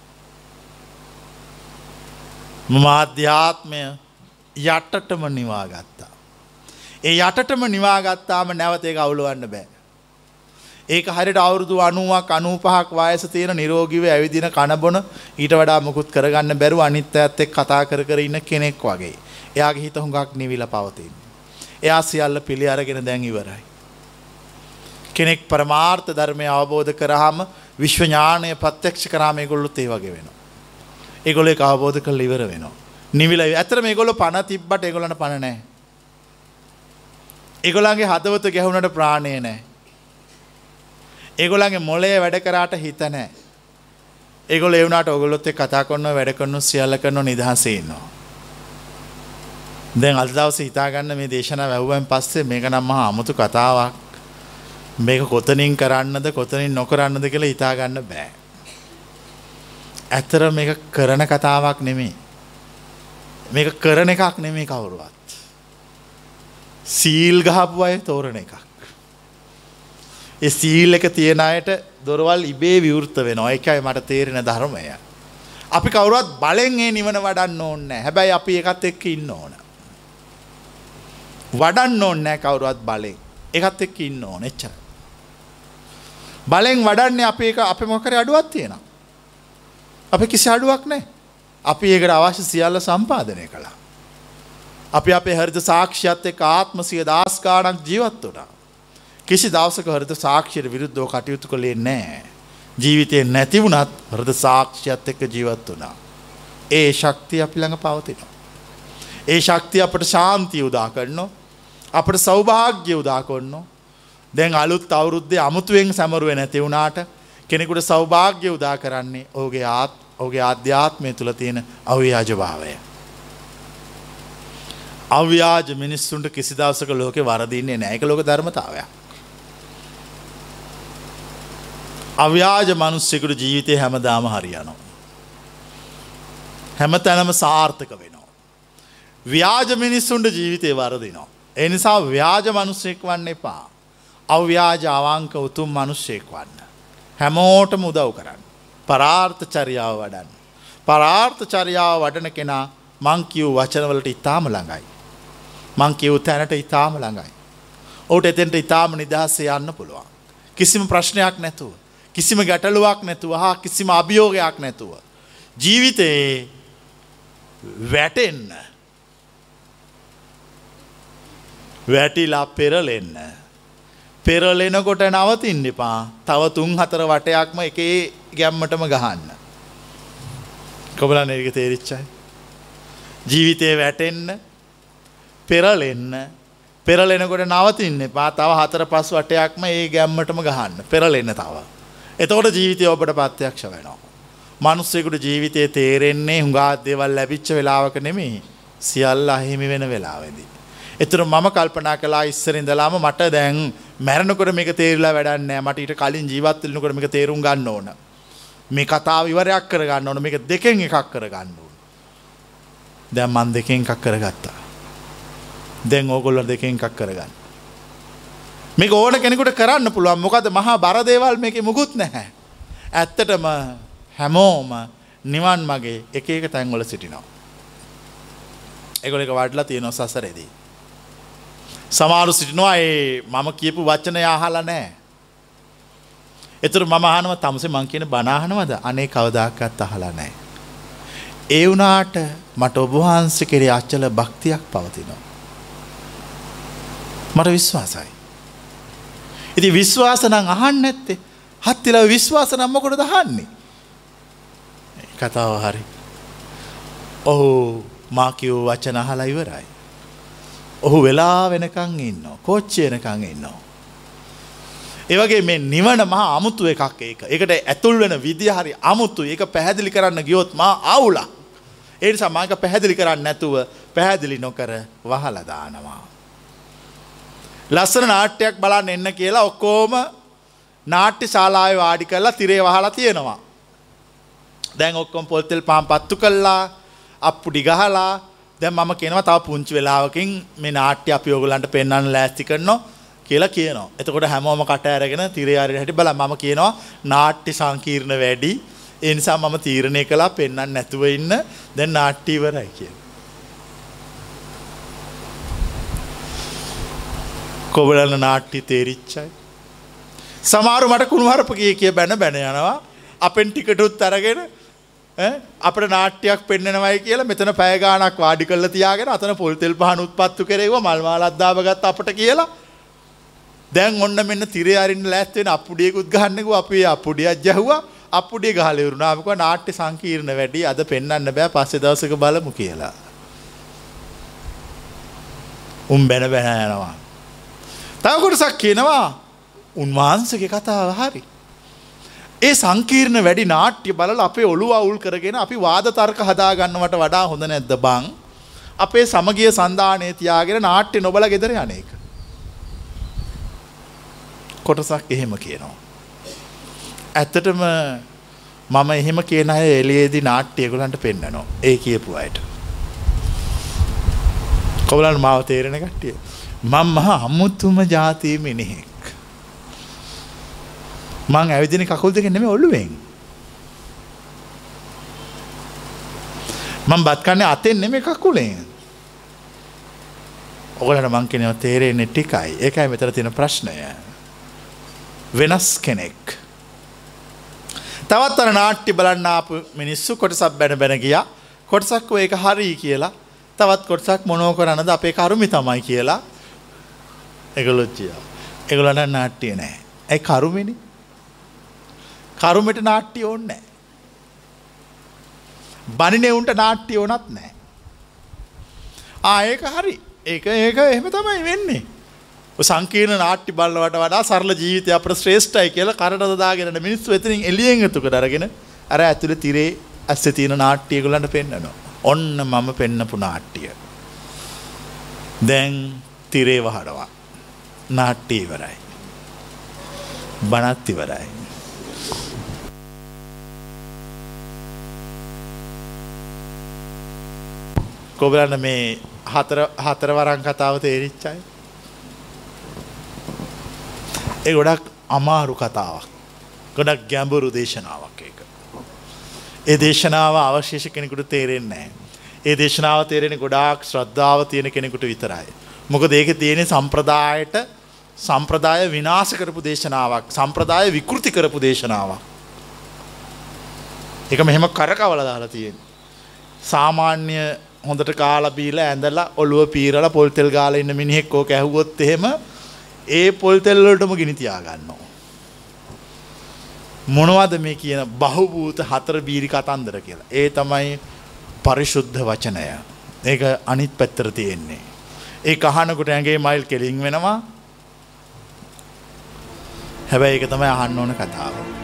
මම ආධ්‍යාත්මය යටටම නිවා ගත්තා. ඒ යටටම නිවා ගත්තාම නැවත ඒක අවුලවන්න බෑ. ඒක හරියට අවුරුදු 90ක් 95ක් වයස තියෙන නිරෝගීව ඇවිදින කනබොන ඊට වඩා මුකුත් කරගන්න බැරුව අනිත් අයත් එක්ක කතා කර කර ඉන්න කෙනෙක් වගේ. එයාගේ හිත හුඟක් නිවිලා පවතින. එයා සියල්ල පිළි අරගෙන දැන් ඉවරයි. කෙනෙක් පරමාර්ථ ධර්මය අවබෝධ කරාම විශ්ව ඥානය ප්‍රත්‍යක්ෂ කරාම ඒගොල්ලොත් ඒ වගේ වෙනවා. ඒගොල්ලෝ ඒක අවබෝධ කරලා ඉවර වෙනවා. නිවිලා. ඇත්තට මේගොල්ලෝ පණ තිබ්බට ඒගොල්ලන්ට පණ නැහැ. ඒගොල්ලන්ගේ හදවත ගැහුණට ප්‍රාණය නැහැ. ඒගොල්ලන්ගේ මොළය වැඩ කරාට හිත නැහැ. ඒගොල්ලෝ ඒ වුණාට ඕගොල්ලොත් එක්ක කතා කරනවා, වැඩ කරනවා, සියල්ල කරනවා, නිදහසේ ඉන්නවා. දැන් අද දවසේ හිතා ගන්න මේ දේශනාව ඇහුවෙන් පස්සේ මේක නම් මහා අමුතු කතාවක්. මේක කොතනින් කරන්නද කොතනින් නොකරන්නද කියලා හිතා ගන්න බෑ. ඇතර මේක කරන කතාවක් නෙමෙයි. මේක කරන එකක් නෙමෙයි කවුරුවත්. සීල් ගහපු අය තෝරන එකක්. ඒ සීල් එක තියන අයට දොරවල් ඉබේ විවෘත වෙනවා. ඒකයි මට තේරෙන ධර්මය. අපි කවුරුවත් බලෙන් ඒ නිවන වඩන්න ඕනේ නැහැ. හැබැයි අපි ඒකත් එක්ක ඉන්න ඕන. වඩන්න ඕනේ නැහැ කවුරුවත් බලෙන්. ඒකත් එක්ක ඉන්න ඕන. එච්චරයි. බලෙන් වඩන්නේ අපි ඒක අපේ මොකක්ද අඩුවක් තියෙනවා. අපි කිසි අඩුවක් නැහැ. අපි ඒකට අවශ්‍ය සියල්ල සම්පාදනය කළා. අපි අපේ හෘද සාක්ෂියත් එක්ක ආත්ම 100,000 ගාණක් ජීවත් වුණා. කිසි දවසක හෘද සාක්ෂියට විරුද්ධව කටයුතු කළේ නැහැ. ජීවිතේ නැති වුණත් හෘද සාක්ෂියත් එක්ක ජීවත් වුණා. ඒ ශක්තිය අපි ළඟ පවතිනවා. ඒ ශක්තිය අපට ශාන්තිය උදා කරනවා. අපට සෞභාග්‍ය උදා කරනවා. දැන් අලුත් අවුරුද්දේ අමුතුවෙන් සැමරුවේ නැති වුණාට කෙනෙකුට සෞභාග්‍ය උදා කරන්නේ ඔහුගේ ආධ්‍යාත්මය තුළ තියෙන අව්‍යාජ භාවය. අව්‍යාජ මිනිස්සුන්ට කිසි දවසක ලෝකේ වරදින්නේ නැහැ. ඒක ලෝක ධර්මතාවයක්. අව්‍යාජ මිනිස්සුන්ගේ ජීවිතේ හැමදාම හරියනවා. හැමතැනම සාර්ථක වෙනවා. ව්‍යාජ මිනිස්සුන්ගේ ජීවිතේ වරදිනවා. ඒ නිසා ව්‍යාජ මිනිස්සෙක් වන්න එපා. අව්‍යාජ අවංක උතුම් මිනිස්සෙක් වන්න. හැමෝටම උදව් කරන්න. පරාර්ථ චර්යාව වඩන්න. පරාර්ථ චර්යාව වඩන කෙනා මං කියූ වචනවලට ඉතාම ළඟයි. මං කියූ තැනට ඉතාම ළඟයි. ඔහුට එතෙන්ට ඉතාම නිදහසේ යන්න පුළුවන්. කිසිම ප්‍රශ්නයක් නැතුව, කිසිම ගැටලුවක් නැතුව, කිසිම අභියෝගයක් නැතුව ජීවිතේ වැටෙන්න, වැටිලා පෙරලෙන්න. පෙරලෙනකොට නවතින්න එපා. තව 3-4 වටයක්ම එකේ ගැම්මටම ගහන්න. කොබලන්නේ ඒක තේරිච්චයි. ජීවිතේ වැටෙන්න, පෙරලෙන්න, පෙරලෙනකොට නවතින්න එපා. තව 4-5 වටයක්ම ඒ ගැම්මටම ගහන්න. පෙරලෙන්න තව. එතකොට ජීවිතය ඔබට ප්‍රත්‍යක්ෂ වෙනවා. මිනිස්සුෙකුට ජීවිතේ තේරෙන්නේ හුඟා දේවල් ලැබිච්ච වෙලාවක නෙමෙයි. සියල්ල අහිමි වෙන වෙලාවෙදී. ඒතර මම කල්පනා කළා ඉස්සර ඉඳලාම මට දැන් මැරෙනකොට මේක තේරිලා වැඩක් නැහැ. මට ඊට කලින් ජීවත් වෙනකොට මේක තේරුම් ගන්න ඕන. මේ කතාව ඉවරයක් කර ගන්න ඕන. මේක දෙකෙන් එකක් කර ගන්න ඕන. දැන් මම දෙකෙන් එකක් කරගත්තා. දැන් ඕගොල්ලෝ දෙකෙන් එකක් කරගන්න. මේක ඕන කෙනෙකුට කරන්න පුළුවන්. මොකද මහා බර දේවල් මේකේ මුකුත් නැහැ. ඇත්තටම හැමෝම නිවන් මාගේ එක එක තැන්වල සිටිනවා. ඒගොල්ලෝ එක වඩලා තියෙනවා සසරේදී. සමහරු සිටිනවා ඒ මම කියපු වචනය අහලා නැහැ. ඒතර මම අහනවා තමසේ මං කියන බණ අහනවද? අනේ කවදාකවත් අහලා නැහැ. ඒ වුණාට මට ඔබ වහන්සේ කෙරෙහි අචල භක්තියක් පවතිනවා. මට විශ්වාසයි. ඉතින් විශ්වාස නම් අහන්නේ නැත්තේ. හත්තිලා විශ්වාස නම් මොකටද අහන්නේ? කතාව හරි. ඔහු මා කියව වචන අහලා ඉවරයි. ඔහු වෙලා වෙනකන් ඉන්නවා. කෝච්චිය වෙනකන් ඉන්නවා. ඒ වගේ මේ නිවන මහා අමුතු එකක් ඒක. ඒකට ඇතුල් වෙන විදිය හරි අමුතුයි. ඒක පැහැදිලි කරන්න ගියොත් මා ආවුලක්. ඒ නිසා මම ඒක පැහැදිලි කරන්නේ නැතුව පැහැදිලි නොකර වහලා දානවා. ලස්සන නාට්‍යයක් බලන්න එන්න කියලා ඔක්කොම නාට්‍ය ශාලාවේ වාඩි කරලා තිරේ වහලා තියෙනවා. දැන් ඔක්කොම පොල් තෙල් පාන් පත්තු කළා, අප්පුඩි ගහලා දැන් මම කියනවා තව පුංචි වෙලාවකින් මේ නාට්‍ය අපි ඔයගලන්ට පෙන්වන්න ලෑස්ති කරනවා කියලා කියනවා. එතකොට හැමෝම කට ඇරගෙන තිරේ ආරියට හැටි බලන්න මම කියනවා නාට්‍ය සංකීර්ණ වැඩි. ඒ නිසා මම තීරණය කළා පෙන්වන්න නැතුව ඉන්න. දැන් නාට්‍ය ඉවරයි කියලා. කොබලන නාට්‍ය තේරිච්චයි. සමහරු මට කුණුහරුප කිය බැන යනවා. අපෙන් ටිකට් උත් අරගෙන අපේ නාට්‍යයක් පෙන්නනවයි කියලා මෙතන පැය ගාණක් වාඩි කරලා තියාගෙන අතන පොල් තෙල් පහන් උත්පත්තු කරේවා මල් මාලක් දාපගත්ත අපට කියලා. දැන් ඔන්න මෙන්න තිරේ අරින්න ලෑස්ති වෙන අප්පුඩියකුත් ගහන්නකෝ අපි අප්පුඩියක් ජහුවා. අප්පුඩිය ගහලා ඉවරුණා. අපි කිව්වා නාට්‍ය සංකීර්ණ වැඩි අද පෙන්වන්න බෑ පස්සේ දවසක බලමු කියලා. බැන යනවා. තව කොටසක් කියනවා උන්වහන්සේගේ කතාව හරි. ඒ සංකීර්ණ වැඩි නාට්‍ය බලලා අපේ ඔළුව අවුල් කරගෙන අපි වාද තර්ක හදා ගන්නවට වඩා හොඳ නැද්ද බං? අපේ සමගිය සන්දානයේ තියාගෙන නාට්‍ය නොබලා ගෙදර යන එක. කොටසක් එහෙම කියනවා. ඇත්තටම මම එහෙම කියන අය එළියේදී නාට්‍ය ඒගොල්ලන්ට පෙන්නනවා. ඒ කියපු අයට. කොහොමද මාව තේරෙන කට්ටිය? මම මහා අමුතුම જાති මිනිහෙක්. මං ඇවිදින කකුල් දෙකෙන් නෙමෙයි ඔළුවෙන්. මම බත් කන්නේ අතෙන් නෙමෙයි කකුලෙන්. ඔයගොල්ලන්ට මං කියනවා තේරෙන්නේ ටිකයි. ඒකයි මෙතන තියෙන ප්‍රශ්නය. වෙනස් කෙනෙක්. තවත් අර නාට්‍ය බලන්න ආපු මිනිස්සු කොටසක් බැන ගියා. කොටසක් ඒක හරි කියලා. තවත් කොටසක් මොනෝ කරනද අපේ කරුමි තමයි කියලා. ඒගොල්ලෝ කියනවා. ඒගොල්ලන්ට නාට්‍ය නැහැ. ඒ කරුමිනේ. කරුමෙට නාට්‍ය ඕනේ නැහැ. බණිනේ උන්ට නාට්‍ය ඕනත් නැහැ. ඒක හරි. ඒක එහෙම තමයි වෙන්නේ. සංකීර්ණ නාට්‍ය බලනවට වඩා සරල ජීවිතය අපට ශ්‍රේෂ්ඨයි කියලා කරට දාගෙන මිනිස්සු එතනින් එළියෙන් එතුකට අරගෙන අර ඇතුලේ තිරේ ඇස්සේ තියෙන නාට්‍ය ඒගොල්ලන්ට පෙන්නනවා. ඔන්න මම පෙන්නපු නාට්‍ය. දැන් තිරේ වහනවා. නාට්‍ය ඉවරයි. බණත් ඉවරයි. කොබලන්න මේ හතර වරන් කතාව තේරිච්ච අය. ඒ ගොඩක් අමාරු කතාවක්. ගොඩක් ගැඹුරු දේශනාවක් ඒක. ඒ දේශනාව අවශේෂ කෙනෙකුට තේරෙන්නේ නැහැ. ඒ දේශනාව තේරෙන්නේ ගොඩාක් ශ්‍රද්ධාව තියෙන කෙනෙකුට විතරයි. මොකද ඒකේ තියෙන සම්ප්‍රදාය විනාශ කරපු දේශනාවක්. සම්ප්‍රදාය විකෘති කරපු දේශනාවක්. ඒක මෙහෙම කරකවලා දාලා තියෙන්නේ. සාමාන්‍ය හොඳට කාලා බීලා ඇඳලා ඔළුව පීරලා පොල් තෙල් ගාලා ඉන්න මිනිහෙක් ඕක ඇහුවොත් එහෙම ඒ පොල් තෙල් වලටම ගිනි තියා ගන්නවා. මොනවද මේ කියන බහුබූත හතර බීරි කතන්දර කියලා. ඒ තමයි පරිශුද්ධ වචනය. ඒක අනිත් පැත්තට තියෙන්නේ. ඒක අහනකොට ඇඟේ මයිල් කෙලින් වෙනවා. හැබැයි ඒක තමයි අහන්න ඕන කතාව.